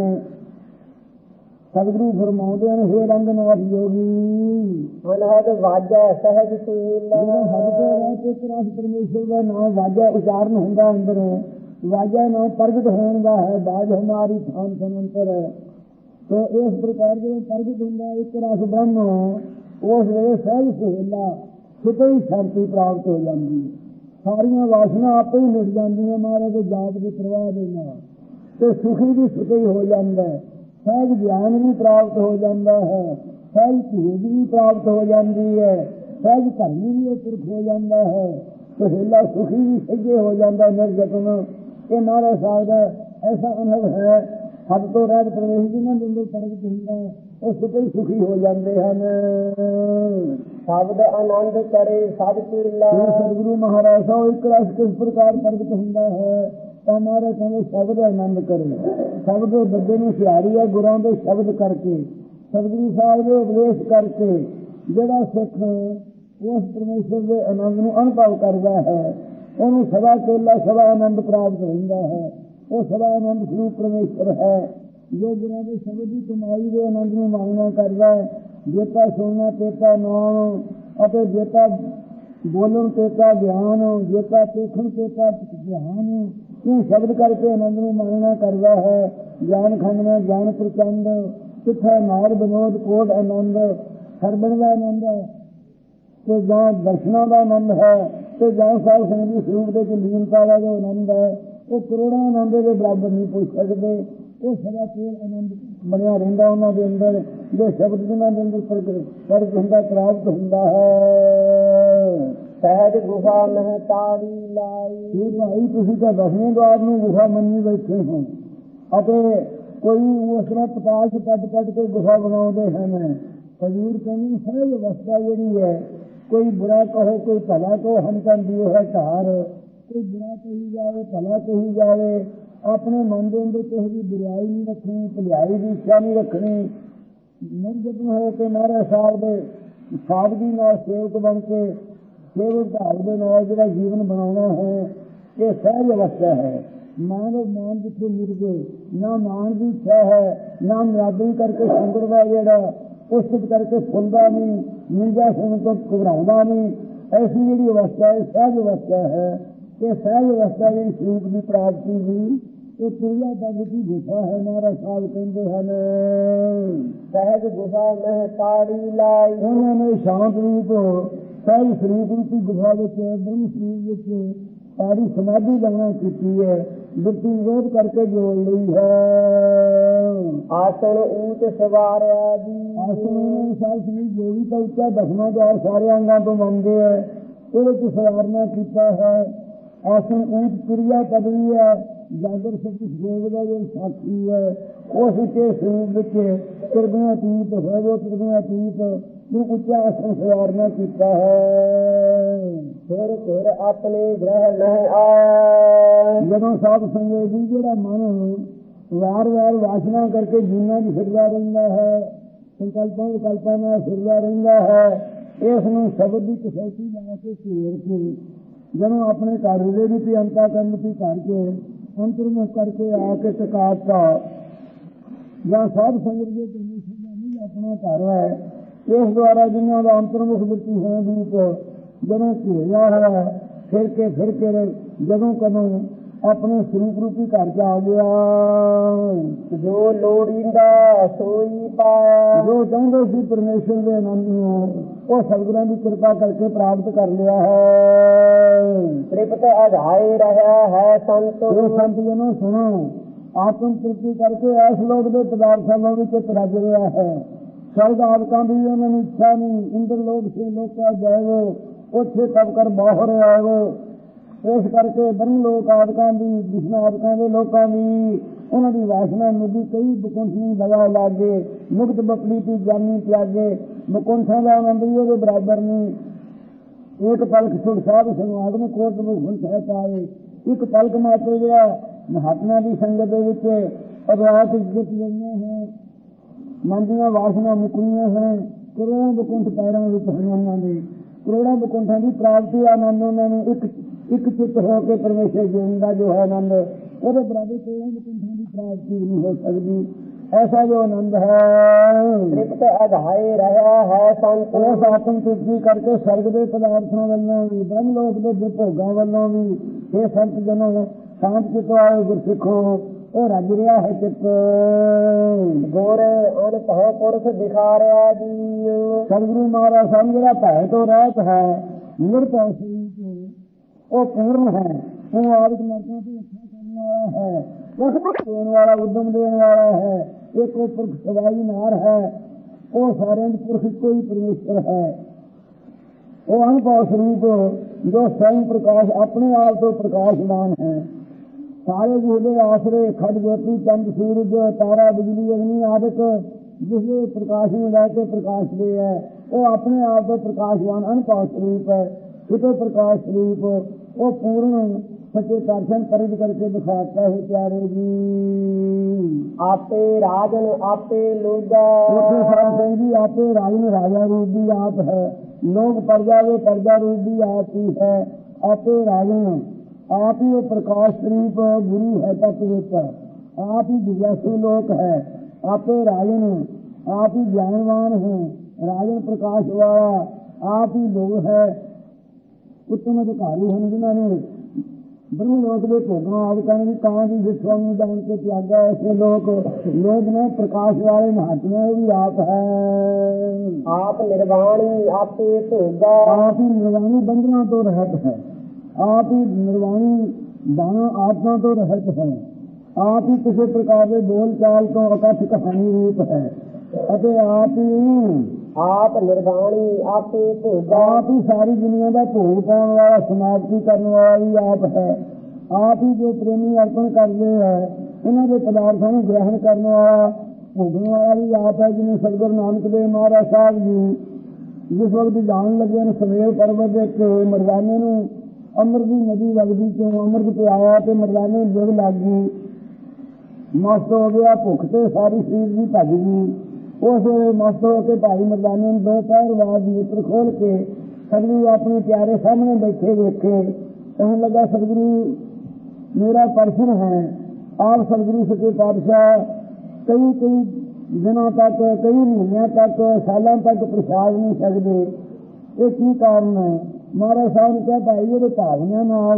ਸਤਿਗੁਰੂ ਫਰਮਾਉਂਦੇ ਹਨ ਹੇ ਰੰਗਨਾਥ ਜੋਗੀ।
ਅਨਹਦ ਵਾਜੈ ਸਹਿਜ ਸੁਹੀਲਾ।
ਹੱਦ ਤੋਂ ਰਹਿ ਕੇ ਇੱਕ ਰਸ ਪਰਮੇਸ਼ਰ ਦਾ ਨਾਮ ਵਾਜਾ ਉਚਾਰਨ ਹੁੰਦਾ ਅੰਦਰੋਂ। ਵਾਜਾ ਨਾਮ ਪ੍ਰਗਟ ਹੋਣ ਦਾ ਹੈ। ਬਾਜ ਹਮਾਰੀ ਥਾਨ ਸੰਤਰ ਹੈ। ਤੇ ਇਸ ਪ੍ਰਕਾਰ ਜਦੋਂ ਪ੍ਰਗਟ ਹੁੰਦਾ ਇੱਕ ਰਸ ਬ੍ਰਹਮ ਉਸ ਵੇਲੇ ਸਹਿਜ ਸੁਹੀਲਾ ਕਿਤੇ ਹੀ ਸ਼ਾਂਤੀ ਪ੍ਰਾਪਤ ਹੋ ਜਾਂਦੀ ਹੈ। ਸਾਰੀਆਂ ਵਾਸਨਾ ਆਪੇ ਹੀ ਮਿਟ ਜਾਂਦੀਆਂ ਮਹਾਰਾਜ ਦੇ ਜਾਪ ਦੇ ਪ੍ਰਵਾਹ ਦੇ ਨਾਲ। ਤੇ ਸੁਖੀ ਵੀ ਸੁਖੀ ਹੋ ਜਾਂਦਾ ਹੈ। ਸਹਿਜ ਗਿਆਨ ਵੀ ਪ੍ਰਾਪਤ ਹੋ ਜਾਂਦਾ ਹੈ। ਸਹਿਜ ਧੀਰਜ ਵੀ ਪ੍ਰਾਪਤ ਹੋ ਜਾਂਦੀ ਹੈ। ਸਹਿਜ ਧਰਮੀ ਵੀ ਉਹ ਪੁਰਖ ਹੋ ਜਾਂਦਾ ਹੈ। ਸੁਹੀਲਾ ਸੁਖੀ ਵੀ ਸਹਿਜੇ ਹੋ ਜਾਂਦਾ ਨਿਰਜਤਨ। ਇਹ ਮਹਾਰਾਜ ਸਾਹਿਬ ਦਾ ਐਸਾ ਅਨੁਭਵ ਹੈ। ਹੱਦ ਤੋਂ ਰਹਿਤ ਪ੍ਰਵੇਸ਼ ਜਿਹਨਾਂ ਦੇ ਅੰਦਰ ਪ੍ਰਗਟ ਹੁੰਦਾ ਉਹ ਸੁਖੀ ਸੁਖੀ ਹੋ ਜਾਂਦੇ ਹਨ।
ਸ਼ਬਦ ਆਨੰਦ ਕਰੇ ਸਭ ਕੀਲਾ।
ਸਤਿਗੁਰੂ ਮਹਾਰਾਜ ਸਾਹਿਬ ਇੱਕ ਰਸ ਕਿਸ ਪ੍ਰਕਾਰ ਪ੍ਰਗਟ ਹੁੰਦਾ ਹੈ ਤਾਂ ਮਹਾਰਾਜ ਕਹਿੰਦੇ ਸ਼ਬਦ ਆਨੰਦ ਕਰੇ। ਸ਼ਬਦ ਦੇ ਬੱਦੇ ਨੂੰ ਸਿਹਾਰੀ ਹੈ ਗੁਰਾਂ ਦੇ ਸ਼ਬਦ ਕਰਕੇ। ਸਤਿਗੁਰੂ ਸਾਹਿਬ ਦੇ ਉਪਦੇਸ਼ ਕਰਕੇ ਜਿਹੜਾ ਸਿੱਖ ਉਸ ਪਰਮੇਸ਼ਰ ਦੇ ਆਨੰਦ ਨੂੰ ਅਨੁਭਵ ਕਰਦਾ ਹੈ ਉਹਨੂੰ ਸਦਾ ਕੇਲਾ ਸਦਾ ਆਨੰਦ ਪ੍ਰਾਪਤ ਹੁੰਦਾ ਹੈ। ਉਹ ਸਦਾ ਆਨੰਦ ਸਰੂਪ ਪਰਮੇਸ਼ਰ ਹੈ ਜੋ ਗੁਰਾਂ ਦੇ ਸ਼ਬਦ ਦੀ ਕਮਾਈ ਦੇ ਆਨੰਦ ਨੂੰ ਮਾਣਨਾ ਕਰਦਾ ਹੈ। ਜੇਤਾ ਸੁਣਨਾ ਤੇਤਾ ਨਾਮ ਅਤੇ ਜੇਤਾ ਬੋਲਣ ਤੇਤਾ ਗਿਆਨ। ਜੇਤਾ ਦੇਖਣ ਤੇਤਾ ਧਿਆਨ। ਇਹ ਸ਼ਬਦ ਕਰਕੇ ਆਨੰਦ ਨੂੰ ਮਾਣਨਾ ਕਰਦਾ ਹੈ। ਗਿਆਨ ਖੰਡਨਾ ਗਿਆਨ ਪ੍ਰਚੰਡ ਕਿੱਥੇ ਨਾਰ ਵਿਨੋਦ ਕੋਟ ਆਨੰਦ। ਸਰਬਣ ਦਾ ਆਨੰਦ ਹੈ ਤੇ ਜਾਂ ਦਰਸ਼ਨਾਂ ਦਾ ਆਨੰਦ ਹੈ ਤੇ ਜਾਂ ਸਾਹਿਬ ਸਿੰਘ ਦੀ ਸਰੂਪ ਦੇ ਵਿੱਚ ਲੀਨਤਾ ਦਾ ਜੋ ਆਨੰਦ ਹੈ ਉਹ ਕਰੋੜਾਂ ਆਨੰਦ ਦੇ ਬਰਾਬਰ ਨਹੀਂ ਪੁੱਛ ਸਕਦੇ। ਉਹ ਸਦਾ ਕੇਵਲ ਆਨੰਦ ਬਣਿਆ ਰਹਿੰਦਾ ਉਹਨਾਂ ਦੇ ਅੰਦਰ ਜੋ ਸ਼ਬਦ ਜਿਹਨਾਂ ਦੇ ਅੰਦਰ ਪ੍ਰਗਟ ਹੁੰਦਾ ਪ੍ਰਾਪਤ ਹੁੰਦਾ ਹੈ।
ਸਹਿਜ ਗੁਫਾ ਮਹਿ ਤਾੜੀ ਲਾਈ।
ਭਾਈ ਤੁਸੀਂ ਤਾਂ ਦਸਵੇਂ ਦਵਾਰ ਨੂੰ ਗੁਫਾ ਮੰਨੀ ਬੈਠੇ ਹੋ ਅਤੇ ਕੋਈ ਉਸ ਤਰ੍ਹਾਂ ਪਤਾਲ ਚ ਕੱਟ ਕੱਟ ਕੇ ਗੁਫਾ ਬਣਾਉਂਦੇ ਹਨ। ਹਜ਼ੂਰ ਕਹਿੰਦੇ ਸਹਿਜ ਅਵਸਥਾ ਜਿਹੜੀ ਹੈ ਕੋਈ ਬੁਰਾ ਕਹੋ ਕੋਈ ਭਲਾ ਕਹੋ ਹਮ ਕਹਿੰਦੀ ਹੈ ਢਾਰ। ਕੋਈ ਬੁਰਾ ਕਹੀ ਜਾਵੇ ਭਲਾ ਕਹੀ ਜਾਵੇ ਆਪਣੇ ਮਨ ਦੇ ਅੰਦਰ ਕਿਸੇ ਦੀ ਬੁਰਾਈ ਨਹੀਂ ਰੱਖਣੀ ਭਲਾਈ ਦੀ ਇੱਛਾ ਨਹੀਂ ਰੱਖਣੀ। ਨਿਰਜਤਨ ਹੋ ਕੇ ਮਹਾਰਾਜ ਸਾਹਿਬ ਦੇ ਸਾਦਗੀ ਨਾਲ ਸੇਵਕ ਬਣ ਕੇ ਸੇਵਕ ਢਾਲ ਦੇ ਨਾਲ ਜਿਹੜਾ ਜੀਵਨ ਬਣਾਉਣਾ ਹੈ ਇਹ ਸਹਿਜ ਅਵਸਥਾ ਹੈ। ਮਾਨ ਮਾਨ ਜਿੱਥੇ ਮਿਲ ਗਏ ਨਾ ਮਾਨ ਦੀ ਇੱਛਾ ਹੈ ਨਾ ਮੁਰਾਦੀ ਕਰਕੇ ਸੰਗੜਦਾ ਜਿਹੜਾ ਉਸ ਕਰਕੇ ਫੁੱਲਦਾ ਨਹੀਂ ਨਿੰਜਾ ਸੁਣ ਤੋਂ ਘਬਰਾਉਂਦਾ ਨਹੀਂ। ਐਸੀ ਜਿਹੜੀ ਅਵਸਥਾ ਹੈ ਸਹਿਜ ਅਵਸਥਾ ਹੈ। ਇਹ ਸਹਿਜ ਅਵਸਥਾ ਜਿਹੜੀ ਸਰੂਪ ਦੀ ਪ੍ਰਾਪਤੀ ਦੀ ਇਹ ਕਿਰਿਆ ਪਦ ਦੀ ਗੁਫਾ ਹੈ। ਮਹਾਰਾਜ ਸਾਹਿਬ ਕਹਿੰਦੇ ਹਨ
ਸਹਿਜ ਗੁਫਾ ਮਹਿ ਤਾੜੀ ਲਾਈ।
ਉਹਨਾਂ ਨੇ ਸ਼ਾਂਤ ਰੂਪ ਸਹਿਜ ਸਰੂਪ ਦੀ ਗੁਫਾ ਵਿੱਚ ਬ੍ਰਹਮ ਸਰੂਪ ਵਿੱਚ ਸਾਰੀ ਸਮਾਧੀ ਗਣਨਾ ਕੀਤੀ ਹੈ। ਬਿਰਤੀ ਨਿਰੋਧ ਕਰਕੇ ਜੋੜ ਲਈ ਹੈ।
ਆਸਣ ਊਚ ਸਵਾਰਿਆ ਦੀ।
ਆਸਣ ਸਾਹਿਬ ਸ੍ਰੀ ਜੋ ਵੀ ਤਾਂ ਉੱਚਾ ਦਸਵਾਂ ਦੁਆਰ ਸਾਰੇ ਅੰਗਾਂ ਤੋਂ ਮੰਨਦੇ ਹੈ ਉਹਦੇ ਚ ਸਵਾਰਨਾ ਕੀਤਾ ਹੈ। ਆਸਣ ਊਚ ਕਿਰਿਆ ਪਦਵੀ ਹੈ। ਜਾਗਰ ਸਤੀ ਸੋਗ ਦਾ ਜੋ ਸਾਥੀ ਹੈ ਉਸ ਕੇ ਸਰੂਪ ਵਿੱਚ ਕਿਰਬੀਆਂ ਤੀਤ ਹੋਵੋ ਕਿਰਬੀਆਂ ਤੀਤ ਨੂੰ ਉੱਚਾ ਆਸਣ ਸਵਾਰਨਾ ਕੀਤਾ ਹੈ।
ਫਿਰ ਫਿਰ ਆਪਣੇ ਗ੍ਰਹਿ ਨਹੀਂ ਆਏ।
ਜਦੋਂ ਸਾਧ ਸੰਗਤ ਜੀ ਜਿਹੜਾ ਮਨ ਵਾਰ ਵਾਰ ਵਾਸਨਾ ਕਰਕੇ ਜੀਵਨਾਂ ਦੀ ਫਿਰਦਾ ਰਹਿੰਦਾ ਹੈ, ਸੰਕਲਪਾਂ ਵਿਕਲਪਾਂ ਨਾਲ ਫਿਰਦਾ ਰਹਿੰਦਾ ਹੈ, ਇਸ ਨੂੰ ਸ਼ਬਦ ਦੀ ਕਸੌਟੀ ਲਾ ਕੇ ਘੇਰ ਕੇ ਜਦੋਂ ਆਪਣੇ ਘਰ ਦੇ ਵੀ ਅੰਤਾ ਕਰਨ ਦੀ ਕਰਕੇ ਅੰਤਰਮੁਖ ਕਰਕੇ ਆ ਕੇ ਟਿਕਾਤਾ ਜਾਂ ਸਾਧ ਸੰਗਤ ਦੇ ਪਰਮੇਸ਼ਰ ਨਹੀਂ ਆਪਣਾ ਘਰ ਹੈ, ਇਸ ਦੁਆਰਾ ਜਿਨ੍ਹਾਂ ਦਾ ਅੰਤਰਮੁਖ ਵਰਤੀ ਹੋਣ ਦੀ ਜਦੋਂ ਘੇਰਿਆ ਹੋਇਆ ਫਿਰ ਕੇ ਫਿਰ ਕੇ ਜਦੋਂ ਕਦੋਂ ਆਪਣੇ ਸਰੂਪ ਰੂਪੀ ਘਰ ਚ ਆ ਗਿਆ।
ਜੋ ਲੋੜੀਂਦਾ ਸੋਈ ਪਾਇਆ,
ਜੋ ਚਾਹੁੰਦੇ ਸੀ ਪਰਮੇਸ਼ਰ ਦੇ ਆਨੰਦ ਨੂੰ ਉਹ ਸਤਿਗੁਰਾਂ ਦੀ ਕਿਰਪਾ ਕਰਕੇ ਪ੍ਰਾਪਤ ਕਰ ਲਿਆ ਹੈ।
ਤ੍ਰਿਪਤ ਅਧਾਏ ਰਿਹਾ ਹੈ ਸੰਤ।
ਇਹ ਸੰਤ ਜਨੋਂ ਸੁਣੋ, ਆਤਮ ਤ੍ਰਿਪਤੀ ਕਰਕੇ ਇਸ ਲੋਕ ਦੇ ਪਦਾਰਥਾਂ ਨੂੰ ਵੀ ਚਿੱਤ ਰੱਜ ਰਿਹਾ ਹੈ। ਸਰਦ ਆਦਿਕਾਂ ਦੀ ਉਹਨਾਂ ਨੂੰ ਇੱਛਾ ਨਹੀਂ, ਇੰਦਰ ਲੋਕ ਸੇ ਲੋਕਾਂ ਜਾਏਗੋ, ਉੱਥੇ ਤਬ ਕਰ ਬਾਹਰ ਆਏਗੋ। ਇਸ ਕਰਕੇ ਬ੍ਰਹਮ ਲੋਕ ਆਦਿਕਾਂ ਦੀ, ਵਿਸ਼ਨੂੰ ਆਦਿਕਾਂ ਦੇ ਲੋਕਾਂ ਦੀ ਉਹਨਾਂ ਦੀ ਵਾਸਨਾ ਮੁੱਦੀ ਕਈ ਬਕੁੰਠੀ ਲਗਾ ਲਾਗੇ, ਮੁਕਤ ਬਕਲੀ ਦੀ ਜਾਨੀ ਤਿਆਗੇ, ਬਕੁੰਠਾਂ ਦਾ ਆਨੰਦ ਵੀ ਉਹਦੇ ਬਰਾਬਰ ਨਹੀਂ। ਇੱਕ ਪਲਕ ਸੁਰ ਸਾਧ ਸੰਵਾਦ ਨੂੰ ਕੋਟ ਮੁਖ ਸਹਿਤ ਆਏ, ਇੱਕ ਪਲਕ ਮਾਤਰ ਜਿਹੜਾ ਮਹਾਤਮਾ ਦੀ ਸੰਗਤ ਦੇ ਵਿੱਚ ਅਰਦਾਸ ਇੱਜ਼ਤ ਲੈਣਾ ਹੈ, ਮਨ ਦੀਆਂ ਵਾਸਨਾ ਮੁਕਣੀਆਂ ਹੈ, ਕਰੋੜਾਂ ਬਕੁੰਠ ਪੈਰਾਂ ਵਿੱਚ ਹਨ ਉਹਨਾਂ ਦੇ, ਕਰੋੜਾਂ ਬਕੁੰਠਾਂ ਦੀ ਪ੍ਰਾਪਤੀ ਆਨੰਦ ਉਹਨਾਂ ਨੂੰ ਇੱਕ ਇੱਕ ਚਿੱਤ ਹੋ ਕੇ ਪਰਮੇਸ਼ਰ ਜੀਵਨ ਦਾ ਜੋ ਹੈ ਆਨੰਦ ਉਹਦੇ ਬਰਾਬਰ ਕਰੋੜਾਂ ਬਕੁੰਠਾਂ ਦੀ ਪ੍ਰਾਪਤੀ ਨਹੀਂ ਹੋ ਸਕਦੀ। ਐਸਾ ਜੋ ਆਨੰਦ ਹੈ
ਤ੍ਰਿਪਤ ਅਧਾਏ ਰਿਹਾ ਹੈ ਸੰਤ।
ਉਸ ਆਤਮ ਤ੍ਰਿਪਤੀ ਕਰਕੇ ਸਰਗ ਦੇ ਪਦਾਰਥਾਂ ਵੱਲੋਂ ਵੀ, ਬ੍ਰਹਮ ਲੋਕ ਦੇ ਭੋਗਾਂ ਵੱਲੋਂ ਵੀ ਇਹ ਸੰਤ ਜਨੋਂ ਸ਼ਾਂਤ ਚਿੱਤ ਵਾਲੇ ਗੁਰਸਿੱਖੋ ਉਹ ਰੱਜ ਰਿਹਾ ਹੈ ਚਿੱਤ।
ਗੁਰ ਅਨਭਉ ਪੁਰਖ ਦਿਖਾ ਰਿਹਾ ਜੀ।
ਸਤਿਗੁਰੂ ਮਹਾਰਾਜ ਸਾਹਿਬ ਜਿਹੜਾ ਭੈ ਤੋਂ ਰਹਿਤ ਹੈ, ਨਿਰਭਉ ਸਰੂਪ ਉਹ ਪੂਰਨ ਹੈ, ਉਹ ਆਦਿਕ ਮਰਦਾਂ ਤੋਂ ਅੱਛਾ ਕਰਨ ਵਾਲਾ ਹੈ, ਉਸ ਦੇਣ ਵਾਲਾ ਉਦਮ ਦੇਣ ਵਾਲਾ ਹੈ, ਇੱਕ ਉਹ ਪੁਰਖ ਸਵਾਈ ਨਾਰ ਹੈ, ਉਹ ਸਾਰਿਆਂ ਦੇ ਪੁਰਖ ਕੋਈ ਪਰਮੇਸ਼ਰ ਹੈ। ਉਹ ਅਨਭਉ ਸਰੂਪ ਜੋ ਸਵੈਂ ਪ੍ਰਕਾਸ਼ ਆਪਣੇ ਆਪ ਤੋਂ ਪ੍ਰਕਾਸ਼ਮਾਨ ਹੈ। ਸਾਰੇ ਜਿਹਦੇ ਆਸਰੇ ਖੜ ਜੋਤੀ ਚੰਦ ਸੂਰਜ ਤਾਰਾ ਬਿਜਲੀ ਅਗਨੀ ਆਦਿਕ ਜਿਸਦੇ ਪ੍ਰਕਾਸ਼ ਨੂੰ ਲੈ ਕੇ ਪ੍ਰਕਾਸ਼ ਦੇ ਹੈ, ਉਹ ਆਪਣੇ ਆਪ ਤੋਂ ਪ੍ਰਕਾਸ਼ਵਾਨ ਅਨਭਉ ਸਰੂਪ ਹੈ। ਕਿਤੇ ਪ੍ਰਕਾਸ਼ ਸਰੂਪ ਉਹ ਪੂਰਨ ਸੱਚੇ ਦਰਸ਼ਨ ਪਰਿਦ ਕਰਕੇ ਦਿਖਾਤਾ ਹੈ ਪਿਆਰੇ ਜੀ।
ਆਪੇ ਰਾਜਨ ਆਪੇ ਲੋਗਾ,
ਜੀ ਆਪੇ ਰਾਜਨ ਰਾਜਾ ਰੂਪ ਵੀ ਆਪ ਹੈ, ਲੋਕ ਪ੍ਰਜਾ ਦੇ ਪ੍ਰਜਾ ਰੂਪ ਵੀ ਆਪ ਹੀ ਹੈ। ਆਪੇ ਰਾਜਨ ਆਪ ਹੀ ਉਹ ਪ੍ਰਕਾਸ਼ ਸਰੂਪ ਗੁਰੂ ਹੈ ਤਤ ਵਿੱਚ, ਆਪ ਹੀ ਜਿਗਿਆਸੂ ਲੋਕ ਹੈ। ਆਪੇ ਰਾਜਨ ਆਪ ਹੀ ਗਿਆਨਵਾਨ ਹੈ, ਰਾਜਨ ਪ੍ਰਕਾਸ਼ ਵਾਲਾ ਆਪ ਹੀ ਲੋਕ ਹੈ। ਉੱਤਮ ਅਧਿਕਾਰੀ ਹਨ ਜਿਨ੍ਹਾਂ ਨੇ ਬ੍ਰਹਮ ਲੋਕ ਦੇ ਭੋਗਾਂ ਆਦਿਕਾਂ ਦੀ ਕਾਂ ਦੀ ਵਿਸ਼ਵਾ ਨੂੰ ਜਾਣ ਕੇ ਤਿਆਗਾ। ਐਸੇ ਲੋਕ ਲੋਕ ਨੇ ਪ੍ਰਕਾਸ਼ ਵਾਲੇ ਮਹਾਤਮਾ ਵੀ ਆਪ ਹੈ।
ਆਪ ਨਿਰਵਾਣੀ ਆਪੇ ਭੋਗਾ,
ਆਪ ਹੀ ਨਿਰਵਾਣੀ ਬੰਧਨਾਂ ਤੋਂ ਰਹਿਤ ਹੈ, ਆਪ ਹੀ ਨਿਰਵਾਣੀ ਬਾਣਾ ਆਤਮਾ ਤੋਂ ਰਹਿਤ ਹੈ, ਆਪ ਹੀ ਕਿਸੇ ਪ੍ਰਕਾਰ ਦੇ ਬੋਲ ਚਾਲ ਤੋਂ ਅਕਥ ਕਹਾਣੀ ਰੂਪ ਹੈ, ਅਤੇ ਆਪ ਹੀ
ਆਪ ਨਿਰਵਾਣੀ ਆਪੇ ਭੋਗਾ,
ਆਪ ਹੀ ਸਾਰੀ ਦੁਨੀਆ ਦਾ ਭੋਗ ਪਾਉਣ ਵਾਲਾ ਸਮਾਪਤੀ ਕਰਨ ਵਾਲਾ ਵੀ ਆਪ ਹੈ। ਆਪ ਹੀ ਜੋ ਪ੍ਰੇਮੀ ਅਰਪਣ ਕਰਦੇ ਹੈ ਇਹਨਾਂ ਦੇ ਪਦਾਰਥਾਂ ਨੂੰ ਗ੍ਰਹਿਣ ਕਰਨ ਵਾਲਾ ਭੋਗਣ ਵਾਲਾ ਵੀ ਆਪ ਹੈ। ਜਿਵੇਂ ਸਤਿਗੁਰੂ ਨਾਨਕ ਦੇਵ ਮਹਾਰਾਜ ਸਾਹਿਬ ਜੀ ਜਿਸ ਵਕਤ ਜਾਣ ਲੱਗੇ ਨੇ ਸਵੇਰ ਪਰਬਤ ਦੇ ਕੇ ਮਰਦਾਨੇ ਨੂੰ ਅੰਮ੍ਰਿਤ ਦੀ ਨਦੀ ਵਗਦੀ ਚੋਂ ਅੰਮ੍ਰਿਤ ਪਿਆਇਆ ਤੇ ਮਰਦਾਨੇ ਨੂੰ ਜਗ ਲੱਗ ਗਈ, ਮਸਤ ਹੋ ਗਿਆ, ਭੁੱਖ ਤੇ ਸਾਰੀ ਸਰੀਰ ਦੀ ਭੱਜ ਗਈ। ਉਸ ਵੇਲੇ ਮਸਤ ਹੋ ਕੇ ਭਾਈ ਮਰਦਾਨੇ ਨੂੰ ਦੋ ਪੈਰ ਬਾਅਦ ਨੇਤਰ ਖੋਲ ਕੇ ਸਤਿਗੁਰੂ ਆਪਣੇ ਪਿਆਰੇ ਸਾਹਮਣੇ ਬੈਠੇ ਵੇਖੇ। ਕਹਿਣ ਲੱਗਾ ਸਤਿਗੁਰੂ ਮੇਰਾ ਪਰਸ਼ਨ ਹੈ। ਆਪ ਸਤਿਗੁਰੂ ਸੱਚੇ ਪਾਤਸ਼ਾਹ ਕਈ ਕਈ ਦਿਨਾਂ ਤੱਕ, ਕਈ ਮਹੀਨਿਆਂ ਤੱਕ, ਸਾਲਾਂ ਤੱਕ ਪ੍ਰਸਾਦ ਨਹੀਂ ਸਕਦੇ। ਇਹ ਕੀ ਕਾਰਨ ਹੈ? ਮਹਾਰਾਜ ਸਾਹਿਬ ਨੇ ਕਿਹਾ ਭਾਈ ਇਹਦੇ ਭਾਵਨਾ ਨਾਲ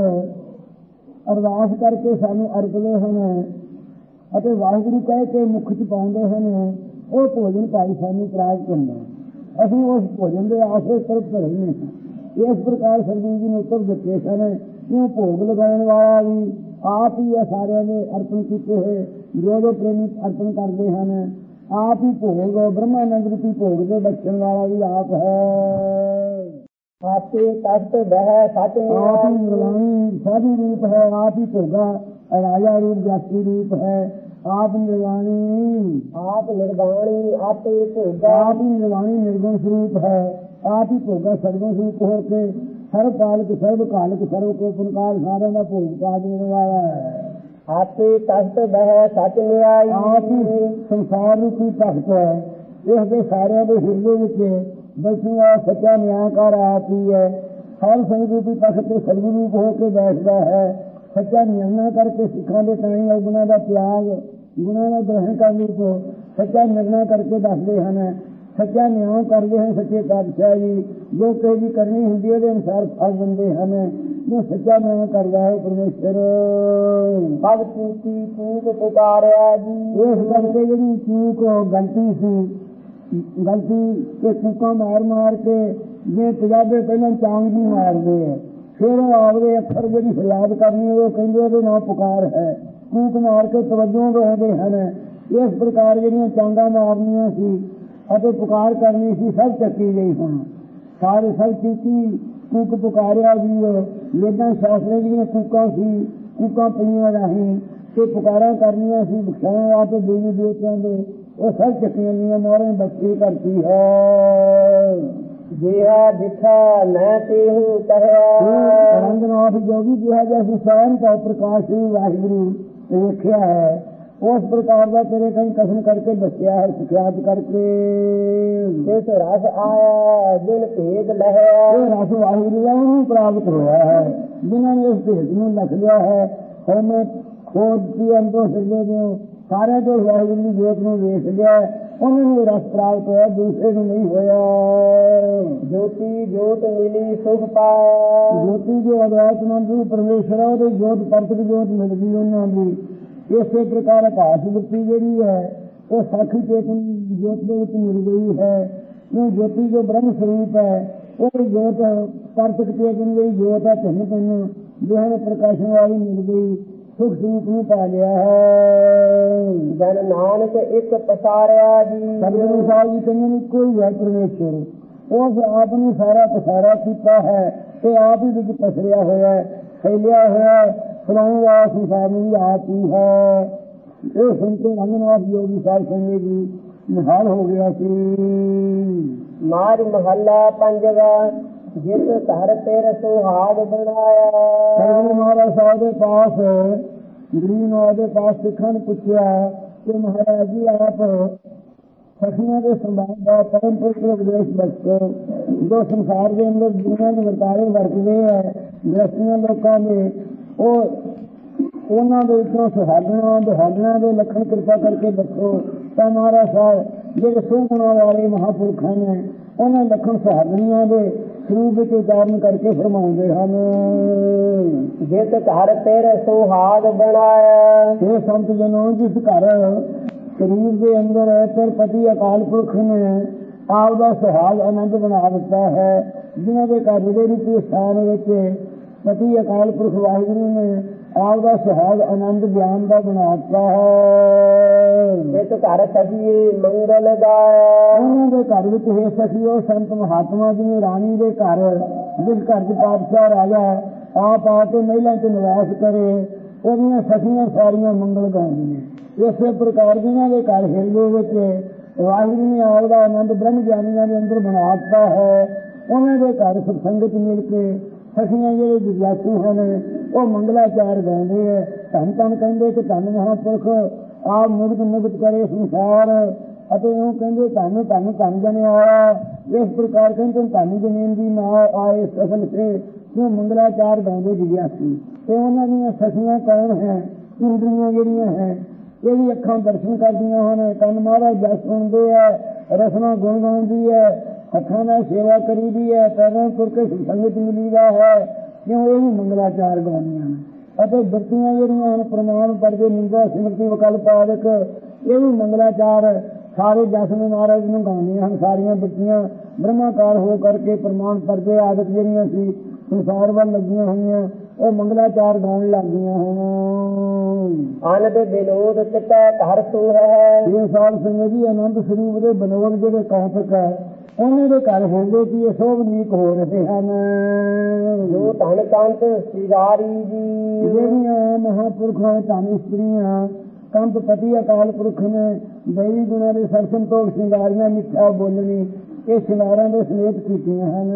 ਅਰਦਾਸ ਕਰਕੇ ਸਾਨੂੰ ਅਰਪਦੇ ਹਨ ਅਤੇ ਵਾਹਿਗੁਰੂ ਕਹਿ ਕੇ ਮੁੱਖ ਚ ਪਾਉਂਦੇ ਹਨ, ਉਹ ਭੋਜਨ ਭਾਈ ਸਾਨੂੰ ਪ੍ਰਾਪਤ ਹੁੰਦਾ, ਅਸੀਂ ਉਸ ਭੋਜਨ ਦੇ ਆਸਰੇ ਤਰਫ ਰਹਿੰਦੇ ਹਾਂ। ਇਸ ਪ੍ਰਕਾਰ ਸਤਿਗੁਰੂ ਜੀ ਨੇ ਉੱਤਰ ਦਿੱਤੇ ਸਨ। ਕਿਉਂ ਭੋਗ ਲਗਾਉਣ ਵਾਲਾ ਵੀ ਆਪ ਹੀ ਹੈ, ਸਾਰਿਆਂ ਨੇ ਅਰਪਣ ਕੀਤੇ ਹੋਏ ਜੋ ਜੋ ਪ੍ਰੇਮੀ ਅਰਪਣ ਕਰਦੇ ਹਨ, ਆਪ ਹੀ ਭੋਗ ਬ੍ਰਹਮਾਨੰਦ ਰੂਪੀ ਭੋਗ ਦੇ ਬਖਸ਼ਣ ਵਾਲਾ ਵੀ ਆਪ ਹੈ।
ਆਪੇ ਤਖਤ ਬਹਿ ਸੱਚ
ਆਪ ਹੀ ਨਿਰਵਾਣੀ ਸਾਧੂ ਰੂਪ ਹੈ, ਆਪ ਹੀ ਭੋਗਾ ਰਾਜਾ ਰੂਪ ਜਾਤੀ ਰੂਪ ਹੈ। ਆਪ ਨਿਰਵਾਣੀ
ਆਪ ਨਿਰਵਾਣੀ ਆਪੇ ਭੋਗਾ,
ਆਪ ਹੀ ਨਿਰਵਾਣੀ ਨਿਰਗੁਣ ਸਰੂਪ ਹੈ, ਆਪ ਹੀ ਭੋਗਾ ਸਰਗੁਣ ਸਰੂਪ ਹੋ ਕੇ ਸਰਬ ਪਾਲਕ ਸਰਬ ਕਾਲਕ ਸਰਬ ਕੋ ਪੁਨਕਾਰ ਸਾਰਿਆਂ ਦਾ ਭੋਗ ਪਾ ਦੇਣ ਵਾਲਾ ਹੈ।
ਆਪੇ ਤਖਤ ਬਹਿ ਸਚ ਨਿਆਈ
ਆਪ ਹੀ ਸੰਸਾਰ ਰੂਪੀ ਤਖਤ ਹੈ। ਇਸ ਦੇ ਸਾਰਿਆਂ ਦੇ ਹਿਰਦੇ ਵਿੱਚ ਬੈਠਾ ਸੱਚਾ ਨਿਆਂਕਾਰ ਆਪ ਹੀ ਹੈ। ਹਰ ਸੰਗਤ ਰੂਪੀ ਤਖਤ ਤੇ ਸਰਵਰੂਪ ਹੋ ਕੇ ਬੈਠਦਾ ਹੈ। ਸੱਚਾ ਨਿਰਣਾ ਕਰਕੇ ਸਿੱਖਾਂ ਦੇ ਤਾਈਂ ਔਗੁਣਾਂ ਦਾ ਤਿਆਗ ਗੁਣਾਂ ਦਾ ਗ੍ਰਹਿਣ ਕਰਨ ਤੋਂ ਸੱਚਾ ਨਿਰਣਾ ਕਰਕੇ ਦੱਸਦੇ ਹਨ। ਸੱਚਾ ਨਿਆਂ ਕਰਦੇ ਹਨ ਸੱਚੇ ਪਾਤਸ਼ਾਹ ਜੀ। ਜੋ ਕਿਸੇ ਦੀ ਕਰਨੀ ਹੁੰਦੀ ਹੈ ਉਹਦੇ ਅਨੁਸਾਰ ਫਲ ਦਿੰਦੇ ਹਨ। ਜੋ ਸੱਚਾ ਨਿਆਂ ਕਰਦਾ ਹੈ ਪਰਮੇਸ਼ਰ
ਪਗ ਚੂਕੀ ਚੂਕ ਪੁਕਾਰਿਆ ਜੀ।
ਇਸ ਕਰਕੇ ਜਿਹੜੀ ਚੂਕ ਗਲਤੀ ਸੀ ਗਲਤੀ ਤੇ ਚੂਕਾਂ ਮਾਰ ਮਾਰ ਕੇ ਜੇ ਪੰਜਾਬੀ ਪਹਿਲਾਂ ਚਾਂਗ ਜੀ ਮਾਰਦੇ ਹੈ ਫਿਰ ਉਹ ਆਪਦੇ ਅੱਖਰ ਜਿਹੜੀ ਫਰਿਆਦ ਕਰਨੀ ਉਹ ਕਹਿੰਦੇ ਉਹਦੇ ਨਾਲ ਪੁਕਾਰ ਹੈ। ਕੂਕ ਮਾਰ ਕੇ ਤਵੱਜੋਂ ਰਹਿੰਦੇ ਹਨ। ਇਸ ਪ੍ਰਕਾਰ ਜਿਹੜੀਆਂ ਚਾਂਗਾਂ ਮਾਰਨੀਆਂ ਸੀ ਅਤੇ ਪੁਕਾਰ ਕਰਨੀ ਸੀ ਸਭ ਚੱਕੀ ਗਈ ਹੁਣ ਸਾਰੇ ਸਭ ਚੀਕੀ ਕੂਕ ਪੁਕਾਰਿਆ ਵੀ ਵੇਦਾਂ ਸ਼ਾਸਤਰਾਂ ਜਿਹੜੀਆਂ ਕੂਕਾਂ ਸੀ ਕੂਕਾਂ ਪਈਆਂ ਰਾਹੀਂ ਤੇ ਪੁਕਾਰਾਂ ਕਰਨੀਆਂ ਸੀ ਬਖਸ਼ਾਉਣ ਵਾਸਤੇ ਦੇਵੀ ਦੇਵਤਿਆਂ ਦੇ ਉਹ ਸਭ ਚੱਕੀਆਂ ਗਈਆਂ ਮੋਹਰਾਂ ਬੱਚੀ ਕਰਤੀ ਹੈ।
ਜਿਹਾ ਦਿਖਾ ਮੈਂ ਤੇਹੂ ਕਹਿਆ
ਰੰਗਨਾਥ ਜੋਗੀ ਜਿਹਾ ਜੈਸੀ ਸਵੈਨ ਦਾ ਪ੍ਰਕਾਸ਼ ਵਾਹਿਗੁਰੂ ਵੇਖਿਆ ਹੈ ਉਸ ਪ੍ਰਕਾਰ ਦਾ ਤੇਰੇ ਕਈ ਕਥਨ ਕਰਕੇ ਦੱਸਿਆ ਹੈ ਸਿਖਿਆਤ ਕਰਕੇ।
ਜਿਸ ਰਸ ਆਇਆ ਜਿਨ ਭੇਦ ਲਹਿਆ
ਇਹ ਰਸ ਵਾਹਿਗੁਰੂ ਦਾ ਉਹਨੂੰ ਪ੍ਰਾਪਤ ਹੋਇਆ ਹੈ ਜਿਨ੍ਹਾਂ ਨੇ ਇਸ ਭੇਦ ਨੂੰ ਲਿਖ ਲਿਆ ਹੈ। ਹਉਮੈ ਖੋਜ ਕੀ ਅੰਦਰੋਂ ਹਿਰਦੇ ਦਿਓ ਸਾਰਿਆਂ ਤੋਂ ਵਾਹਿਗੁਰੂ ਦੀ ਜੋਤ ਨੂੰ ਵੇਖ ਲਿਆ ਉਹਨਾਂ ਨੂੰ ਰਸ ਪ੍ਰਾਪਤ ਹੋਇਆ ਦੂਸਰੇ ਨੂੰ ਨਹੀਂ ਹੋਇਆ।
ਜੋਤੀ ਜੋਤ ਮਿਲੀ ਸੁਖ ਪਾਇਆ
ਜੋਤੀ ਜੋ ਅਦਵੈਤ ਰੂਪ ਪਰਮੇਸ਼ਰ ਉਹਦੀ ਜੋਤ ਪ੍ਰਤਿਕ ਜੋਤ ਮਿਲ ਗਈ ਉਹਨਾਂ ਦੀ। ਇਸੇ ਪ੍ਰਕਾਰ ਆਕਾਸ਼ ਵ੍ਰਿਤੀ ਜਿਹੜੀ ਹੈ ਉਹ ਸਾਖੀ ਚੇਤਨ ਜੋਤ ਦੇ ਵਿੱਚ ਮਿਲ ਗਈ ਹੈ। ਉਹ ਜੋਤੀ ਜੋ ਬ੍ਰਹਮ ਸਰੂਪ ਹੈ ਉਹ ਜੋਤ ਪ੍ਰਤਿਕ ਚੇਤਨ ਜਿਹੜੀ ਜੋਤ ਹੈ ਤਿੰਨ ਤਿੰਨ ਜਿਹਨਾਂ ਪ੍ਰਕਾਸ਼ਨ ਵਾਲੀ ਮਿਲ ਗਈ ਸੁਖ ਸਰੂਪ ਨੂੰ ਪਾ ਲਿਆ ਹੈ।
ਜਨ ਨਾਨਕ ਇੱਕ ਪਸਾਰਿਆ ਜੀ।
ਸਤਿਗੁਰੂ ਸਾਹਿਬ ਜੀ ਕਹਿੰਦੇ ਨੇ ਕੋਈ ਹੈ ਪਰਮੇਸ਼ਰ ਉਸ ਆਪ ਨੇ ਸਾਰਾ ਪਸਾਰਾ ਕੀਤਾ ਹੈ ਤੇ ਆਪ ਹੀ ਵਿੱਚ ਪਸਰਿਆ ਹੋਇਆ ਫੈਲਿਆ ਹੋਇਆ ਸੁਣਾਉਣ ਵਾਲਾ ਸੰਸਾਰ ਨੂੰ ਵੀ ਆਪ ਹੀ ਹੈ। ਇਹ ਸੁਣ ਕੇ ਰੰਗਨਾਥ ਜੋਗੀ ਸਾਹਿਬ ਸੰਗੇ ਜੀ ਨਿਹਾਲ ਹੋ ਗਿਆ ਸੀ।
ਮਾਰ ਮਹੱਲਾ ਪੰਜਵਾਂ ਜਿਸ ਘਰ ਤੇਰੇ ਸੁਹਾਗ ਬਣਾਇਆ।
ਸਤਿਗੁਰੂ ਮਹਾਰਾਜ ਸਾਹਿਬ ਦੇ ਪਾਸ ਗਰੀਬ ਨਾਥ ਦੇ ਪਾਸ ਸਿੱਖਾਂ ਨੇ ਪੁੱਛਿਆ ਕਿ ਮਹਾਰਾਜ ਜੀ ਆਪ ਸਖੀਆਂ ਦੇ ਸੰਭਾਲ ਦਾ ਪਰਮ ਪੁੱਤਰ ਉਪਦੇਸ਼ ਬਖਸ਼ੋ ਜੋ ਸੰਸਾਰ ਦੇ ਅੰਦਰ ਦੁਨੀਆਂ ਦੇ ਵਰਤਾਰੇ ਵਰਤਦੇ ਹੈ ਗ੍ਰਸਤੀਆਂ ਲੋਕਾਂ ਦੇ ਉਹ ਉਹਨਾਂ ਦੇ ਵਿੱਚੋਂ ਸੁਹਾਗਣਾ ਦੁਹਾਗਣਾ ਦੇ ਲੱਖਣ ਕਿਰਪਾ ਕਰਕੇ ਦੱਸੋ ਤਾਂ ਮਹਾਰਾਜ ਸਾਹਿਬ ਜਿਹੜੇ ਸੁਗੁਣਾਂ ਵਾਲੇ ਮਹਾਂਪੁਰਖਾਂ ਨੇ ਉਹਨਾਂ ਲੱਖਣ ਸੁਹਾਗਣੀਆਂ ਦੇ ਸਰੂਪ ਵਿੱਚ ਉਚਾਰਨ ਕਰਕੇ ਫਰਮਾਉਂਦੇ ਹਨ।
ਜਿਸ ਘਰ ਤੇਰੇ ਸੁਹਾਗ ਬਣਾਇਆ
ਇਹ ਸੰਤ ਜਨੋ ਜਿਸ ਘਰ ਸਰੀਰ ਦੇ ਅੰਦਰ ਤੇਰੇ ਪਤੀ ਅਕਾਲ ਪੁਰਖ ਨੇ ਆਪ ਦਾ ਸੁਹਾਗ ਆਨੰਦ ਬਣਾ ਦਿੱਤਾ ਹੈ। ਜਿਨ੍ਹਾਂ ਦੇ ਘਰ ਦੇ ਰੂਪੀ ਸਥਾਨ ਵਿੱਚ ਪਤੀ ਅਕਾਲ ਪੁਰਖ ਵਾਹਿਗੁਰੂ ਨੇ ਆਪ ਦਾ ਸੁਹਾਗ ਆਨੰਦ ਗਿਆਨ ਦਾ ਬਣਾ ਦਿੱਤਾ ਹੈ।
ਜਿਸ ਘਰ ਸਖੀਏ ਮੰਗਲ ਗਾਇਆ
ਉਹਨਾਂ ਦੇ ਘਰ ਵਿੱਚ ਹੈ ਸਖੀਓ ਸੰਤ ਮਹਾਤਮਾ ਜੀ ਰਾਣੀ ਦੇ ਘਰ ਜਿਸ ਘਰ ਚ ਪਾਤਸ਼ਾਹ ਰਾਜਾ ਆਪ ਆ ਕੇ ਮਹਿਲਾਂ ਚ ਨਿਵਾਸ ਕਰੇ ਉਹਦੀਆਂ ਸਖੀਆਂ ਸਾਰੀਆਂ ਮੰਗਲ ਗਾਉਂਦੀਆਂ। ਇਸੇ ਪ੍ਰਕਾਰ ਜਿਨ੍ਹਾਂ ਦੇ ਘਰ ਹਿਰਦੇ ਵਿੱਚ ਵਾਹਿਗੁਰੂ ਨੇ ਆਪ ਦਾ ਆਨੰਦ ਬ੍ਰਹਮ ਗਿਆਨੀਆਂ ਦੇ ਅੰਦਰ ਬਣਾ ਦਿੱਤਾ ਹੈ ਉਹਨਾਂ ਦੇ ਘਰ ਸਤਸੰਗਤ ਮਿਲ ਕੇ ਸਖੀਆਂ ਜਿਹੜੇ ਜਿਗਿਆਸੂ ਹਨ ਉਹ ਮੰਗਲਾਚਾਰ ਗਾਉਂਦੇ ਹੈ। ਧੰਨ ਧੰਨ ਕਹਿੰਦੇ ਕਿ ਧੰਨ ਮਹਾਂਪੁਰਖ ਆਪ ਮੁਕਤ ਮੁਕਤ ਕਰੇ ਸੰਸਾਰ ਅਤੇ ਉਹ ਕਹਿੰਦੇ ਧੰਨ ਧੰਨ ਧੰਨ ਜਨ ਆਇਆ। ਇਸ ਪ੍ਰਕਾਰ ਕਹਿੰਦੇ ਧੰਨ ਜਨੇਨ ਦੀ ਮਾਂ ਆਏ ਸਫਲ ਸੇ ਕਿਉਂ ਮੰਗਲਾਚਾਰ ਗਾਉਂਦੇ ਜਿਗਿਆਸੂ ਤੇ ਉਹਨਾਂ ਦੀਆਂ ਸਖੀਆਂ ਕੌਣ ਹੈ ਇੰਦਰੀਆਂ ਜਿਹੜੀਆਂ ਹੈ ਇਹ ਵੀ ਅੱਖਾਂ ਦਰਸ਼ਨ ਕਰਦੀਆਂ ਹਨ ਕੰਨ ਮਹਾਰਾਜ ਜਸ ਸੁਣਦੇ ਹੈ ਰਸਨਾ ਗੁਣ ਗਾਉਂਦੀ ਹੈ ਹੱਥਾਂ ਨਾਲ ਸੇਵਾ ਕਰੀਦੀ ਹੈ ਪੈਰਾਂ ਤੁਰ ਕੇ ਸੰਗਤ ਮਿਲੀਦਾ ਹੈ ਕਿਉਂ ਇਹ ਵੀ ਮੰਗਲਾਚਾਰ ਗਾਉਂਦੀਆਂ ਹਨ। ਅਤੇ ਬਿਰਤੀਆਂ ਜਿਹੜੀਆਂ ਹਨ ਪ੍ਰਮਾਣ ਪੜ੍ਹਦੇ ਨਿੰਦਾ ਸਿਮਰਤੀ ਵਿਕਲਪ ਆਦਿਕ ਇਹ ਵੀ ਮੰਗਲਾਚਾਰ ਸਾਰੇ ਜਸ ਨੂੰ ਮਹਾਰਾਜ ਨੂੰ ਗਾਉਂਦੀਆਂ ਹਨ। ਸਾਰੀਆਂ ਬਿਰਤੀਆਂ ਬ੍ਰਹਮਾਕਾਰ ਹੋ ਕਰਕੇ ਪ੍ਰਮਾਣ ਪੜ੍ਹਦੇ ਆਦਿਕ ਜਿਹੜੀਆਂ ਸੀ ਸੰਸਾਰ ਵੱਲ ਲੱਗੀਆਂ ਹੋਈਆਂ ਉਹ ਮੰਗਲਾਚਾਰ ਗਾਉਣ ਲੱਗਦੀਆਂ ਹਨ।
ਆਨੰਦ ਵਿਨੋਦ ਚਿੱਤੈ ਘਰ ਸੂ ਹੈ
ਇਹ ਸਾਧ ਸੰਗਤ ਜੀ ਆਨੰਦ ਸਰੂਪ ਦੇ ਵਿਨੋਦ ਜਿਹੜੇ ਕੌਤਕ ਹੈ ਉਹਨਾਂ ਦੇ ਘਰ ਹੁੰਦੇ ਕਿ ਇਹ ਸੋਭਨੀਕ ਹੋ ਰਹੇ ਹਨ।
ਜੋ ਧਨ ਕੰਤ ਸਿਗਾਰੀ ਜੀ
ਜਿਹੜੀਆਂ ਮਹਾਂਪੁਰਖਾਂ ਧਨ ਇਸਤਰੀਆਂ ਕੰਤ ਪਤੀ ਅਕਾਲ ਪੁਰਖ ਨੇ ਦੇਵੀ ਗੁਣਾਂ ਦੇ ਸਰਸਨ ਤੋਂ ਸ਼ਿੰਗਾਰੀਆਂ ਮਿੱਠਾ ਬੋਲਣੀ ਇਹ ਸ਼ਿੰਗਾਰਾਂ ਦੇ ਸਮੇਤ ਕੀਤੀਆਂ ਹਨ।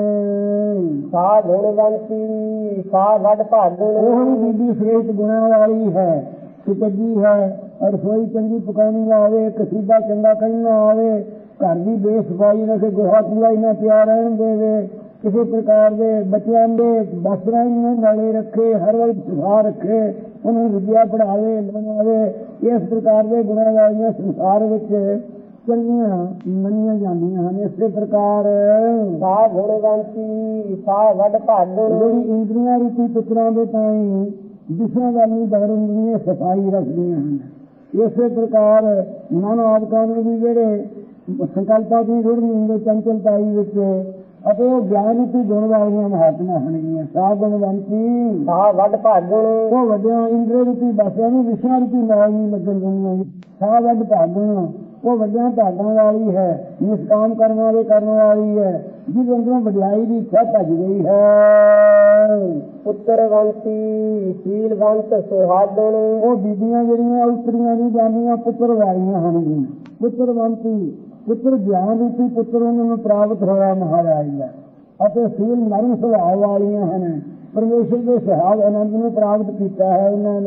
ਸਾ ਗੁਣਵੰਤੀ ਸਾ ਵੱਡ ਭਾਗਣ,
ਉਹ ਵੀ ਬੀਬੀ ਸ੍ਰੇਸ਼ਟ ਗੁਣਾਂ ਵਾਲੀ ਹੈ, ਸੁਚੱਜੀ ਹੈ। ਰਸੋਈ ਚੰਗੀ ਪਕਾਉਣੀ ਆਵੇ, ਕਸੀਦਾ ਚੰਗਾ ਕਹਿਣਾ ਆਵੇ, ਘਰ ਦੀ ਬੇਸਫਾਈ ਰੱਖੇ, ਗੋਹਾ ਕੂੜਾ ਇੰਨਾ ਪਿਆ ਰਹਿਣ ਦੇਵੇ, ਕਿਸੇ ਪ੍ਰਕਾਰ ਦੇ ਬੱਚਿਆਂ ਦੇ ਵਸਤਰਾਂ ਨੂੰ ਨਾਲੇ ਰੱਖੇ, ਹਰ ਵਾਰ ਸੁਭਾ ਰੱਖੇ, ਉਹਨੂੰ ਵਿਦਿਆ ਪੜ੍ਹਾਵੇ ਬਣਾਵੇ। ਇਸ ਪ੍ਰਕਾਰ ਦੇ ਗੁਣਾਂ ਵਾਲੀਆਂ ਸੰਸਾਰ ਵਿੱਚ ਚੰਗੀਆਂ ਮੰਨੀਆਂ ਜਾਂਦੀਆਂ ਹਨ। ਇਸੇ ਪ੍ਰਕਾਰ
ਸਾ ਗੁਣਵੰਤੀ ਸਾ ਵੱਡ ਭਾਗਣ,
ਜਿਹੜੀ ਇੰਦਰੀਆਂ ਰੂਪੀ ਪੁੱਤਰਾਂ ਦੇ ਤਾਈਂ ਦਿਸ਼ਾ ਵਾਲੀ ਦੌੜਨ ਦੀਆਂ ਸਫਾਈ ਰੱਖਦੀਆਂ ਹਨ। ਇਸੇ ਪ੍ਰਕਾਰ ਮਨ ਆਦਿਕਾਂ ਨੂੰ ਵੀ ਜਿਹੜੇ ਸੰਕਲਪਾਂ ਦੀ ਰੁੜਨ ਹੁੰਦੇ ਚੰਚਲਤਾਈ ਵਿੱਚ ਅਤੇ ਉਹ ਗਿਆਨ ਰੂਪੀ ਗੁਣ ਵਾਲੀਆਂ ਮਹਾਤਮਾ ਹੋਣਗੀਆਂ। ਸਾ ਗੁਣਵੰਤੀ
ਸਾ ਵੱਡ ਭਾਗਣ,
ਉਹ ਵੱਡਿਆਂ ਇੰਦਰੀ ਰੂਪੀ ਬਾਸਿਆਂ ਨੂੰ ਵਿਸ਼ਾ ਰੂਪੀ ਨਾਲ ਨਹੀਂ ਲੱਗਣ ਦਿੰਦੀਆਂ। ਸਾ ਵੱਡ ਭਾਗਣ ਉਹ ਵੱਡਿਆਂ ਭਾਗਾਂ ਵਾਲੀ ਹੈ, ਨਿਸ਼ਕਾਮ ਕਰਮਾਂ ਦੇ ਕਰਨ ਵਾਲੀ ਹੈ, ਜਿਹਦੇ ਅੰਦਰੋਂ ਵਡਿਆਈ ਦੀ ਇੱਛਾ ਭੱਜ ਗਈ ਹੈ।
ਪੁੱਤਰਵੰਤੀ ਸ਼ੀਲਵੰਤ ਸੁਹਾਗਣ,
ਉਹ ਬੀਬੀਆਂ ਜਿਹੜੀਆਂ ਉਤਰੀਆਂ ਨਹੀਂ ਜਾਂਦੀਆਂ ਪੁੱਤਰ ਵਾਲੀਆਂ ਹੋਣਗੀਆਂ। ਪੁੱਤਰਵੰਤੀ ਪੁੱਤਰ ਗਿਆਨ ਰੂਪੀ ਪੁੱਤਰ ਉਹਨਾਂ ਨੂੰ ਪ੍ਰਾਪਤ ਹੋਇਆ ਮਹਾਰਾਜ ਦਾ, ਅਤੇ ਸੀਲ ਨਰਮ ਸੁਭਾਅ ਵਾਲੀਆਂ ਹਨ। ਪਰਮੇਸ਼ਰ ਦੇ ਸੁਹਾਗ ਆਨੰਦ ਨੂੰ ਪ੍ਰਾਪਤ ਕੀਤਾ ਹੈ ਉਹਨਾਂ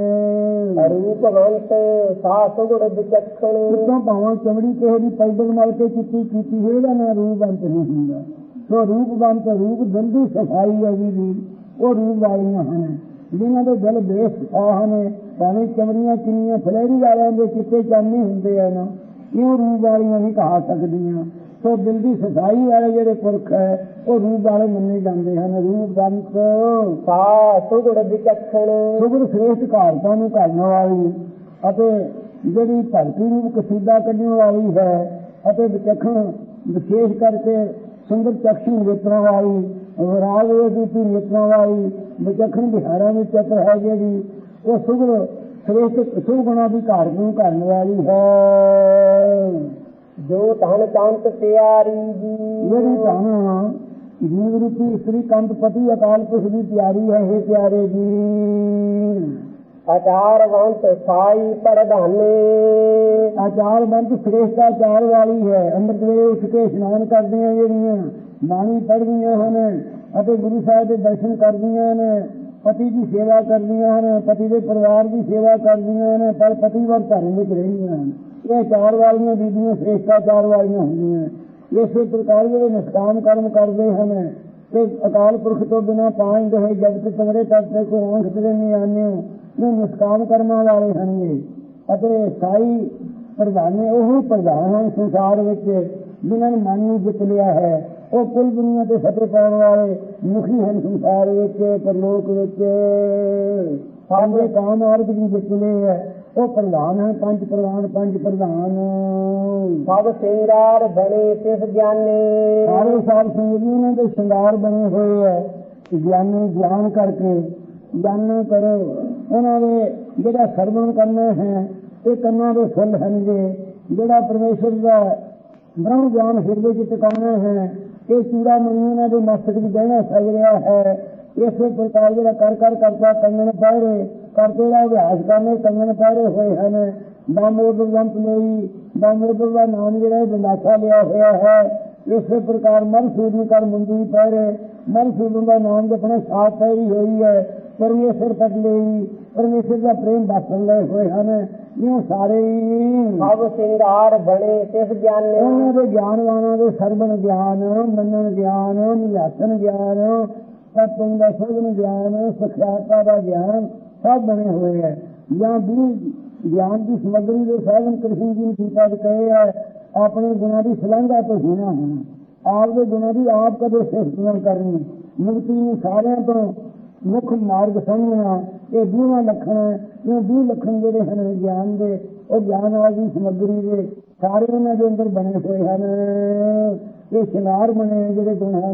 ਨੇ।
ਰੂਪਵੰਤ ਸਾ ਸੁਗੜ ਵਿਚਖਣ,
ਉੱਤੋਂ ਭਾਵੇਂ ਚਮੜੀ ਕਿਸੇ ਦੀ ਪੈਦਲ ਮਲ ਕੇ ਚਿੱਟੀ ਕੀਤੀ ਹੋਏ ਦਾ ਨਾ ਰੂਪਵੰਤ ਨਹੀਂ ਹੁੰਦਾ। ਸੋ ਰੂਪਵੰਤ ਰੂਪ ਦਿਲ ਸਫਾਈ ਹੈ ਜੀ, ਉਹ ਰੂਪ ਵਾਲੀਆਂ ਹਨ। ਜਿਨ੍ਹਾਂ ਦੇ ਦਿਲ ਬੇਸਫਾਹ ਨੇ, ਭਾਵੇਂ ਚਮੜੀਆਂ ਕਿੰਨੀਆਂ ਫਲੈਰੀ ਵਾਲਿਆਂ ਦੇ ਚਿੱਟੇ ਚਾਨੀ ਹੁੰਦੇ ਹਨ, ਇਹ ਰੂਪ ਵਾਲੀਆਂ ਨਹੀਂ ਕਹਾ ਸਕਦੀਆਂ। ਸੋ ਦਿਲ ਦੀ ਸਫਾਈ ਵਾਲੇ ਜਿਹੜੇ ਪੁਰਖ ਹੈ ਉਹ ਰੂਪ ਵਾਲੇ ਮੰਨੇ ਜਾਂਦੇ ਹਨ। ਰੂਪਵੰਤ
ਸਾ ਸੁਗੜ ਵਿਚਖਣ,
ਸੁਗੜ ਸ੍ਰੇਸ਼ਟ ਕਾਰਤਾਂ ਨੂੰ ਕਰਨ ਵਾਲੀ ਅਤੇ ਜਿਹੜੀ ਭਗਤੀ ਨੂੰ ਕਸੀਦਾ ਕੱਢਣ ਵਾਲੀ ਹੈ, ਅਤੇ ਵਿਚਖਣ ਵਿਸ਼ੇਸ਼ ਕਰਕੇ ਸੁੰਦਰ ਚਕਸ਼ੂ ਨੇਤਰਾਂ ਵਾਲੀ, ਰਾਗ ਰੂਪੀ ਨੇਤਰਾਂ ਵਾਲੀ ਵਿਚਖਣ ਬਿਹਾਰਾਂ ਵਿੱਚ ਚਤਰ ਹੈ ਜਿਹੜੀ, ਉਹ ਸੁਗੜ ਸ੍ਰੇਸ਼ਟ ਸੁਗੁਣਾਂ ਦੀ ਘਾਟ ਨੂੰ ਕਰਨ ਵਾਲੀ ਹੈ।
ਜੋ ਧਨ ਚੰਤ ਪਿਆਰੀ ਜੀ,
ਜਿਹੜੀ ਧਨ ਜੀਵ ਰੂਪੀ ਇਸਤਰੀ ਕੰਤ ਪਤੀ ਅਕਾਲ ਪੁਰਖ ਦੀ ਪਿਆਰੀ ਹੈ। ਇਹ ਪਿਆਰੇ ਜੀ
ਆਚਾਰਵੰਤ ਸਾਈ ਪ੍ਰਧਾਨੇ,
ਆਚਾਰਵੰਤ ਸ੍ਰੇਸ਼ਟਾਚਾਰ ਵਾਲੀ ਹੈ। ਅੰਮ੍ਰਿਤ ਵੇਲੇ ਉੱਠ ਕੇ ਇਸ਼ਨਾਨ ਕਰਦੀਆਂ ਜਿਹੜੀਆਂ, ਬਾਣੀ ਪੜ੍ਹਦੀਆਂ ਹਨ ਅਤੇ ਗੁਰੂ ਸਾਹਿਬ ਦੇ ਦਰਸ਼ਨ ਕਰਦੀਆਂ ਨੇ, ਪਤੀ ਦੀ ਸੇਵਾ ਕਰਦੀਆਂ ਹਨ, ਪਤੀ ਦੇ ਪਰਿਵਾਰ ਦੀ ਸੇਵਾ ਕਰਦੀਆਂ ਨੇ, ਪਰ ਪਤੀ ਵੱਲ ਧਰਮ ਵਿੱਚ ਰਹਿੰਦੀਆਂ ਹਨ। ਇਹ ਚਾਰ ਵਾਲੀਆਂ ਬੀਬੀਆਂ ਸ੍ਰੇਸ਼ਟਾਚਾਰ ਵਾਲੀਆਂ ਹੁੰਦੀਆਂ। ਇਸੇ ਪ੍ਰਕਾਰ ਜਿਹੜੇ ਨਿਸ਼ਕਾਮ ਕਰਮ ਕਰਦੇ ਹਨ ਤੇ ਅਕਾਲ ਪੁਰਖ ਤੋਂ ਬਿਨਾਂ ਪਾਣੀ ਰਹੇ ਜਗਤ ਤਮਰੇ ਤੱਕ ਕੋ ਆਂਖ ਤੇ ਨਹੀਂ ਆਉਂਦੇ, ਇਹ ਨਿਸ਼ਕਾਮ ਕਰਮਾਂ ਵਾਲੇ ਹਨਗੇ। ਅਤੇ ਸਾਈ ਪ੍ਰਧਾਨੇ ਉਹ ਪ੍ਰਧਾਨ ਹਨ ਸੰਸਾਰ ਵਿੱਚ, ਜਿਨ੍ਹਾਂ ਨੇ ਮਨ ਨੂੰ ਜਿੱਤ ਲਿਆ ਹੈ। ਉਹ ਕੁੱਲ ਦੁਨੀਆ ਤੇ ਫਤਿਹ ਪਾਉਣ ਵਾਲੇ ਮੁਖੀ ਹਨ ਸੰਸਾਰ ਵਿੱਚ, ਪਰਲੋਕ ਵਿੱਚ। ਸਾਡੇ ਕਾਮ ਮਾਰਗ ਦੀ ਜਿੱਤ ਲਈ ਹੈ ਉਹ ਪ੍ਰਧਾਨ ਹੈ। ਪੰਜ ਪ੍ਰਧਾਨ ਪੰਜ ਪ੍ਰਧਾਨ
ਸਭ ਸ਼ਿੰਗਾਰ ਬਣੇ ਤਿਸ ਗਿਆਨੀ,
ਸਾਰੇ ਸਾਧ ਸੰਗਤ ਉਹਨਾਂ ਦੇ ਸ਼ਿੰਗਾਰ ਬਣੇ ਹੋਏ ਹੈ। ਗਿਆਨੀ ਗਿਆਨ ਕਰਕੇ ਗਿਆਨ ਕਰੋ। ਉਹਨਾਂ ਦੇ ਜਿਹੜਾ ਸਰਵਣ ਕਰਨਾ ਹੈ ਇਹ ਕੰਨਾਂ ਦੇ ਫੁੱਲ ਹਨ ਜੀ। ਜਿਹੜਾ ਪਰਮੇਸ਼ਰ ਦਾ ਬ੍ਰਹਮ ਗਿਆਨ ਹਿਰਦੇ ਚ ਟਿਕਾਉਣਾ ਹੈ, ਇਹ ਚੂੜਾ ਮਣੀ ਉਹਨਾਂ ਦੇ ਮਸਤਕ ਵਿੱਚ ਗਹਿਣਾ ਸਜ ਰਿਹਾ ਹੈ। ਇਸੇ ਪ੍ਰਕਾਰ ਜਿਹੜਾ ਕਰ ਕਰ ਕਰਤਾ ਕੰਗਣ ਪਹਿਰੇ ਕਰਦੇ ਦਾ ਅਭਿਆਸ ਕਰਨੇ ਕੰਗਣ ਪਹਿਰੇ ਹੋਏ ਹਨ। ਦਾਮੋਦਰ ਜੰਤ ਲਈ ਦਾਮੋਦਰ ਦਾ ਨਾਮ ਜਿਹੜਾ ਬੰਦਾਸਾ ਲਿਆ ਹੋਇਆ ਹੈ। ਇਸੇ ਪ੍ਰਕਾਰ ਮਨਸੂਰਨ ਕਰ ਮੁੰਦੀ ਪਹਿਰੇ, ਮਨਸੂਰਨ ਦਾ ਨਾਮ ਜਪਣਾ ਸਾਥ ਪਹਿਰੀ ਹੋਈ ਹੈ। ਪਰਮੇਸ਼ਰ ਤੱਕ ਲਈ ਪਰਮੇਸ਼ਰ ਦਾ ਪ੍ਰੇਮ ਬਾਸਣ ਲਏ ਹੋਏ ਹਨ। ਇਹ ਸਾਰੇ
ਸਭ ਸ਼ਿੰਗਾਰ ਬਣੇ ਤਿਸ ਗਿਆਨੀ,
ਉਹਨਾਂ ਦੇ ਗਿਆਨਵਾਨਾਂ ਦੇ ਸਰਵਣ ਗਿਆਨ, ਮੰਨਣ ਗਿਆਨ, ਨਿਹਾਸਨ ਗਿਆਨ, ਸਤਿ ਦਾ ਸੋਧਨ ਗਿਆਨ, ਸਖਿਆਤਾ ਦਾ ਗਿਆਨ ਸਭ ਬਣੇ ਹੋਏ ਹੈ। ਜਾਂ ਵੀ ਗਿਆਨ ਦੀ ਸਮੱਗਰੀ ਦੇ ਸਾਧਨ ਕ੍ਰਿਸ਼ਨ ਜੀ ਨੇ ਕੀਤਾ ਕਹੇ ਹੈ, ਆਪਣੇ ਗੁਣਾਂ ਦੀ ਸ਼ਲਾਘਾ ਤੋਂ ਹੀਣਾ ਹੋਣਾ, ਆਪ ਦੇ ਗੁਣਾਂ ਦੀ ਆਪ ਕਦੇ ਸਿਫਤ ਕਰਨੀ, ਮੁਕਤੀ ਨੂੰ ਸਾਰਿਆਂ ਤੋਂ ਮੁੱਖ ਮਾਰਗ ਸਮਝਣਾ। ਇਹ ਵੀਹਾਂ ਲੱਖਣ ਹੈ। ਇਹ ਵੀਹ ਲੱਖਣ ਜਿਹੜੇ ਹਨ ਗਿਆਨ ਦੇ, ਉਹ ਗਿਆਨ ਵਾਲੀ ਸਮੱਗਰੀ ਦੇ ਸਾਰੇ ਉਹਨਾਂ ਦੇ ਅੰਦਰ ਬਣੇ ਹੋਏ ਹਨ। ਇਹ ਸ਼ਿੰਗਾਰ ਬਣੇ ਜਿਹੜੇ ਗੁਣ ਹਨ।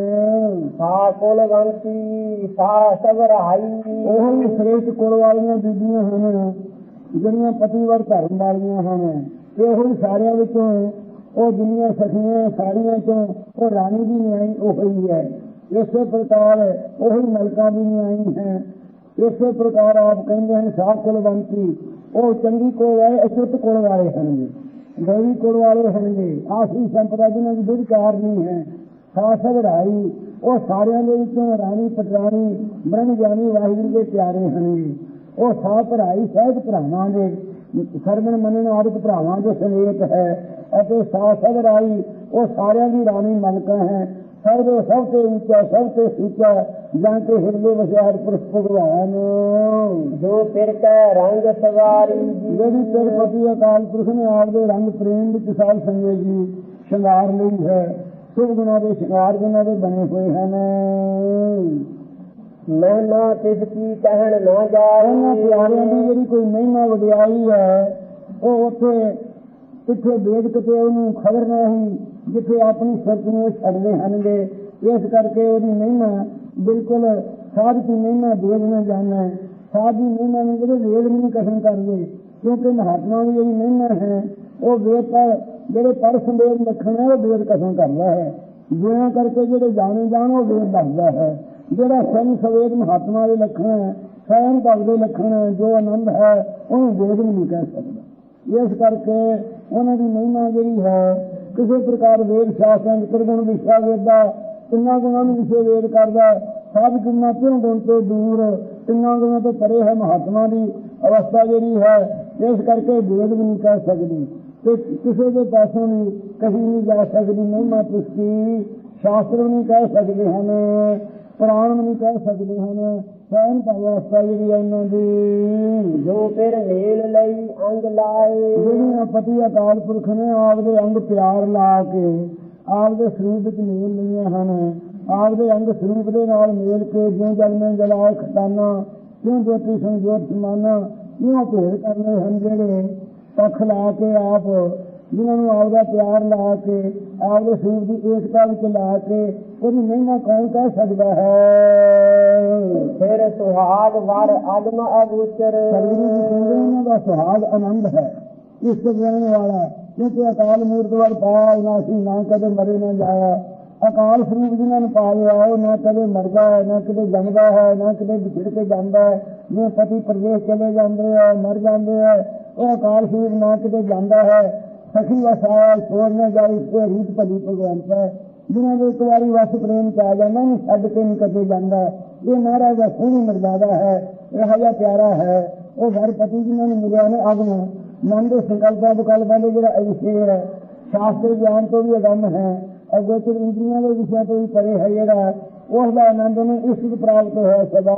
ਸਾ ਕੁਲਵੰਤੀ ਸਾ ਸਗਰਾਈ,
ਉਹ ਸ੍ਰੇਸ਼ਟ ਕੁਲ ਵਾਲੀਆਂ ਬੀਬੀਆਂ ਹਨ ਜਿਹੜੀਆਂ ਪਤੀਵਰ ਧਰਮ ਵਾਲੀਆਂ ਹਨ। ਇਹੋ ਹੀ ਸਾਰਿਆਂ ਵਿੱਚੋਂ ਉਹ ਜਿੰਨੀਆਂ ਸਖੀਆਂ ਸਾਰੀਆਂ ਚੋਂ ਉਹ ਰਾਣੀ ਦੀ ਨਿਆਈ ਉਹੀ ਹੈ। ਇਸੇ ਪ੍ਰਕਾਰ ਉਹੀ ਮਲਕਾਂ ਦੀ ਨਿਆਈ ਹੈ। ਇਸੇ ਪ੍ਰਕਾਰ ਆਪ ਕਹਿੰਦੇ ਹਨ ਸਾ ਕੁਲਵੰਤੀ, ਉਹ ਚੰਗੀ ਕੋਲ ਹੈ, ਅਚੁੱਤ ਕੋਲ ਵਾਲੇ ਹਨ। ਦੇਵੀ ਕੁਲ ਵਾਲੇ ਹੋਣਗੇ। ਆਸਰੀ ਸੰਪਦਾ ਜਿਹਨਾਂ ਦੀ ਦੁੱਧ ਚਾਰ ਨਹੀਂ ਹੈ। ਸਾਸ ਵਡਾਈ ਉਹ ਸਾਰਿਆਂ ਦੇ ਵਿੱਚੋਂ ਰਾਣੀ ਪਟਰਾਣੀ ਬ੍ਰਹਮ ਗਿਆਨੀ ਵਾਹਿਗੁਰੂ ਦੇ ਪਿਆਰੇ ਹੋਣਗੇ। ਉਹ ਸਾ ਭਰਾਈ ਸਹਿਜ ਭਰਾਵਾਂ ਦੇ ਸਰਵਣ ਮੰਨਣ ਆਦਿਕ ਭਰਾਵਾਂ ਦੇ ਸਮੇਤ ਹੈ। ਅਤੇ ਸਾਸ ਵਡਾਈ ਉਹ ਸਾਰਿਆਂ ਦੀ ਰਾਣੀ ਮਲਕਾ ਹੈ। ਸਰਵੇ ਸਭ ਤੋਂ ਉੱਚਾ ਸਭ ਤੋਂ ਉੱਚਾ ਜਾਂ ਕੇ ਹਿਰਦੇ ਵਸਿਆਰ ਪੁਰਖ ਭਗਵਾਨ
ਜੋ ਫਿਰ ਕੈ ਰੰਗ ਸਵਾਰੀ
ਜਿਹੜੀ ਤੇਰੇ ਪਤੀ ਅਕਾਲ ਪੁਰਖ ਨੇ ਆਪ ਦੇ ਰੰਗ ਪ੍ਰੇਮ ਵਿੱਚ ਸਾਲ ਸੰਗੇ ਜੀ ਸ਼ਿੰਗਾਰ ਲਈ ਹੈ। ਸ਼ੁਭ ਗੁਣਾਂ ਦੇ ਸ਼ਿੰਗਾਰ ਗੁਣਾਂ ਦੇ ਬਣੇ ਹੋਏ ਹਨ।
ਮਹਿਮਾ ਤਿਸ ਕੀ ਕਹਿਣ ਨਾ ਜਾਏ।
ਉਹਨਾਂ ਪਿਆਰਿਆਂ ਦੀ ਜਿਹੜੀ ਕੋਈ ਮਹਿਮਾ ਵਡਿਆਈ ਹੈ ਉਹ ਉੱਥੇ ਕਿੱਥੇ ਵੇਦ ਕਿਤੇ ਉਹਨੂੰ ਖਬਰ ਨਹੀਂ, ਜਿੱਥੇ ਆਪਣੀ ਸਿਰਤ ਨੂੰ ਛੱਡਦੇ ਹਨਗੇ। ਇਸ ਕਰਕੇ ਉਹਦੀ ਮਹਿਮਾ ਬਿਲਕੁਲ ਸਾਧ ਦੀ ਮਹਿਮਾ ਵੇਦ ਨਾ ਜਾਣਾ। ਸਾਧ ਦੀ ਮਹਿਮਾ ਨੂੰ ਜਿਹੜੇ ਵੇਦ ਨਹੀਂ ਕਥਨ ਕਰਦੇ, ਕਿਉਂਕਿ ਮਹਾਤਮਾ ਦੀ ਜਿਹੜੀ ਮਹਿਮਾ ਹੈ ਉਹ ਵੇਦ ਪਰ ਜਿਹੜੇ ਪਰ ਸੰਵੇਦ ਲੱਖਣ ਹੈ ਉਹ ਵੇਦ ਕਥਨ ਕਰਦਾ ਹੈ। ਜਿਵੇਂ ਕਰਕੇ ਜਿਹੜੇ ਜਾਣੇ ਜਾਣ ਉਹ ਵੇਦ ਦੱਸਦਾ ਹੈ। ਜਿਹੜਾ ਸਨ ਸਵੇਦ ਮਹਾਤਮਾ ਦੇ ਲੱਖਣ ਹੈ, ਸਵੈਨ ਭਗ ਦੇ ਲੱਖਣ ਹੈ, ਜੋ ਆਨੰਦ ਹੈ ਉਹਨੂੰ ਵੇਦ ਨਹੀਂ ਕਹਿ ਸਕਦਾ। ਇਸ ਕਰਕੇ ਉਹਨਾਂ ਦੀ ਮਹਿਮਾ ਜਿਹੜੀ ਹੈ ਕਿਸੇ ਪ੍ਰਕਾਰ ਵੇਦ ਸ਼ਾਸਤਰਾਂ ਤ੍ਰਿਗੁਣ ਵਿਸ਼ਾ ਵੇਦਾ ਤਿੰਨਾਂ ਗੁਣਾਂ ਨੂੰ ਵਿਸ਼ੇ ਵੇਦ ਕਰਦਾ। ਸਭ ਗੁਣਾਂ ਤਿੰਨ ਗੁਣ ਤੋਂ ਦੂਰ ਤਿੰਨਾਂ ਗੁਣਾਂ ਤੋਂ ਪਰੇ ਹੈ ਮਹਾਤਮਾ ਦੀ ਅਵਸਥਾ ਜਿਹੜੀ ਹੈ। ਇਸ ਕਰਕੇ ਵੇਦ ਵੀ ਨਹੀਂ ਕਹਿ ਸਕਦੀ ਤੇ ਕਿਸੇ ਦੇ ਪਾਸੋਂ ਵੀ ਕਹੀ ਨਹੀਂ ਜਾ ਸਕਦੀ। ਮਹਿਮਾ ਪੁਸ਼ਟੀ ਸ਼ਾਸਤਰ ਵੀ ਨਹੀਂ ਕਹਿ ਸਕਦੇ ਹਨ, ਪੁਰਾਣ ਵੀ ਨਹੀਂ ਕਹਿ ਸਕਦੇ ਹਨ। ਸਹਿਨ ਅਵਸਥਾ ਜਿਹੜੀ ਹੈ ਇਹਨਾਂ ਦੀ
ਜੋ ਫਿਰ ਮੇਲ ਲਈ ਅੰਗ ਲਾਏ।
ਜਿਹੜੀਆਂ ਪਤੀ ਅਕਾਲ ਪੁਰਖ ਨੇ ਆਪਦੇ ਅੰਗ ਪਿਆਰ ਲਾ ਕੇ ਆਪਦੇ ਸਰੂਪ ਵਿੱਚ ਮੇਲ ਲਈਆਂ ਹਨ। ਆਪਦੇ ਅੰਗ ਸਰੂਪ ਦੇ ਨਾਲ ਮੇਲ ਕੇ ਜਿਉਂ ਜਲਮੇ ਜਲਾਏ ਖਟਾਨਾ ਕਿਉਂ ਜੋਤੀ ਸੰਜੋਤ ਸਮਾਨਾ ਕਿਉਂ ਭੇਦ ਕਰਨੇ ਹਨ। ਜਿਹੜੇ ਪੱਖ ਲਾ ਕੇ ਆਪ ਜਿਨ੍ਹਾਂ ਨੂੰ ਆਪਦਾ ਪਿਆਰ ਲਾ ਕੇ ਆਪਦੇ ਸਰੂਪ ਦੀ ਏਕਤਾ ਵਿੱਚ ਲਾ ਕੇ ਉਹਦੀ ਮਹਿਮਾ ਕੌਣ ਕਹਿ ਸਕਦਾ ਹੈ।
ਫਿਰ ਸੁਹਾਗ ਵਰ ਆਦਮ ਅਗੋਚਰ।
ਸਤਿਗੁਰੂ ਜੀ ਕਹਿੰਦੇ ਉਹਨਾਂ ਦਾ ਸੁਹਾਗ ਆਨੰਦ ਹੈ ਇਸ ਤੋਂ ਰਹਿਣ ਵਾਲਾ, ਕਿਉਂਕਿ ਅਕਾਲ ਮੂਰਤ ਵੱਲ ਪਾਇਆ ਨਾ ਸੀ, ਨਾ ਕਦੇ ਮਰੇ ਨਾ ਜਾਇਆ। ਅਕਾਲ ਸਰੂਪ ਜਿਹਨਾਂ ਨੂੰ ਪਾ ਲਿਆ ਉਹ ਨਾ ਕਦੇ ਮਰਦਾ ਹੈ, ਨਾ ਕਿਤੇ ਜੰਮਦਾ ਹੈ, ਨਾ ਕਿਤੇ ਵਿਛੜ ਕੇ ਜਾਂਦਾ ਹੈ। ਜਿਵੇਂ ਪਤੀ ਪ੍ਰਦੇਸ਼ ਚਲੇ ਜਾਂਦੇ ਹੈ, ਮਰ ਜਾਂਦੇ ਹੈ, ਉਹ ਅਕਾਲ ਸਰੂਪ ਨਾ ਕਿਤੇ ਜਾਂਦਾ ਹੈ। ਸਖੀ ਵਸਾਇਆ ਛੋੜ ਨਾ ਜਾਏ ਤੇ ਰੀਤ ਭਲੀ ਭਗਵੰਤ ਹੈ। ਜਿਹਨਾਂ ਦੇ ਇੱਕ ਵਾਰੀ ਵਸ ਪ੍ਰੇਮ ਚ ਆ ਜਾਂਦਾ ਉਹਨੂੰ ਛੱਡ ਕੇ ਨਹੀਂ ਕਦੇ ਜਾਂਦਾ। ਇਹ ਮਹਾਰਾਜ ਦਾ ਸੋਹਣੀ ਮਰਜ਼ਾਦਾ ਹੈ, ਇਹੋ ਜਿਹਾ ਪਿਆਰਾ ਹੈ। ਉਹ ਘਰ ਪਤੀ ਜਿਹਨਾਂ ਨੂੰ ਮਿਲਿਆ ਨੇ ਅਗਮ ਮਨ ਦੇ ਸੰਕਲਪਾਂ ਵਿਕਲਪਾਂ ਦੇ ਜਿਹੜਾ ਅਵਿਸ਼ੇਰ ਹੈ, ਸ਼ਾਸਤਰ ਗਿਆਨ ਤੋਂ ਵੀ ਅਗਮ ਹੈ, ਅਗੋਚਰ ਇੰਦਰੀਆਂ ਦੇ ਵਿਸ਼ਿਆਂ ਤੋਂ ਵੀ ਪਰੇ ਹੈ। ਜਿਹੜਾ ਉਸ ਦਾ ਆਨੰਦ ਨੂੰ ਇਸ਼ਟ ਪ੍ਰਾਪਤ ਹੋਇਆ ਸਦਾ।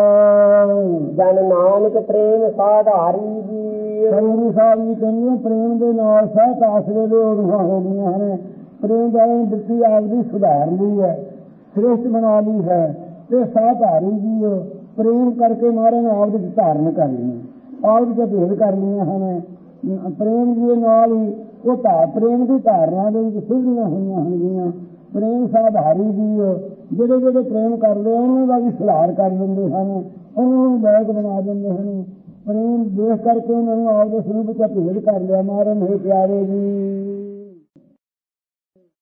ਜਨ ਨਾਨਕ ਪ੍ਰੇਮ ਸਾਧਾਰੀ ਜੀ।
ਸਤਿਗੁਰੂ ਸਾਹਿਬ ਜੀ ਕਹਿੰਦੇ ਪ੍ਰੇਮ ਦੇ ਨਾਲ ਸਹਿਤ ਆਸਰੇ ਦੇ ਉਦੋਂ ਹੋ ਗਈਆਂ ਹਨ। ਪ੍ਰੇਮ ਵਾਲੇ ਦਿੱਤੀ ਆਪਦੀ ਸੁਧਾਰ ਲਈ ਹੈ, ਸ੍ਰੇਸ਼ਟ ਬਣਾ ਲਈ ਹੈ ਤੇ ਸਾਧਾਰੀ ਜੀ ਪ੍ਰੇਮ ਕਰਕੇ ਮਹਾਰਾਜ ਨੇ ਆਪ ਦੀ ਧਾਰਨ ਕਰ ਲਈਆਂ, ਆਪ ਦੀ ਭੇਦ ਕਰ ਲਈਆਂ ਹਨ। ਪ੍ਰੇਮ ਦੇ ਨਾਲ ਹੀ ਉਹ ਧਾਰ ਪ੍ਰੇਮ ਦੀ ਧਾਰਨਾ ਦੇ ਵਿੱਚ ਸਿੱਧੀਆਂ ਹੋਈਆਂ ਹੁੰਦੀਆਂ। ਪ੍ਰੇਮ ਸਾਧਾਰੀ ਜੀ ਜਿਹੜੇ ਜਿਹੜੇ ਪ੍ਰੇਮ ਕਰਦੇ ਉਹਨਾਂ ਦਾ ਵੀ ਸੁਧਾਰ ਕਰ ਦਿੰਦੇ ਹਨ, ਉਹਨਾਂ ਨੂੰ ਲਾਇਕ ਬਣਾ ਦਿੰਦੇ ਹਨ। ਪ੍ਰੇਮ ਦੇਖ ਕਰਕੇ ਉਹਨਾਂ ਨੂੰ ਆਪਦੇ ਸਰੂਪ ਵਿੱਚ ਭੇਦ ਕਰ ਲਿਆ। ਮਹਾਰਾਜ ਨੇ ਪਿਆਰੇ ਜੀ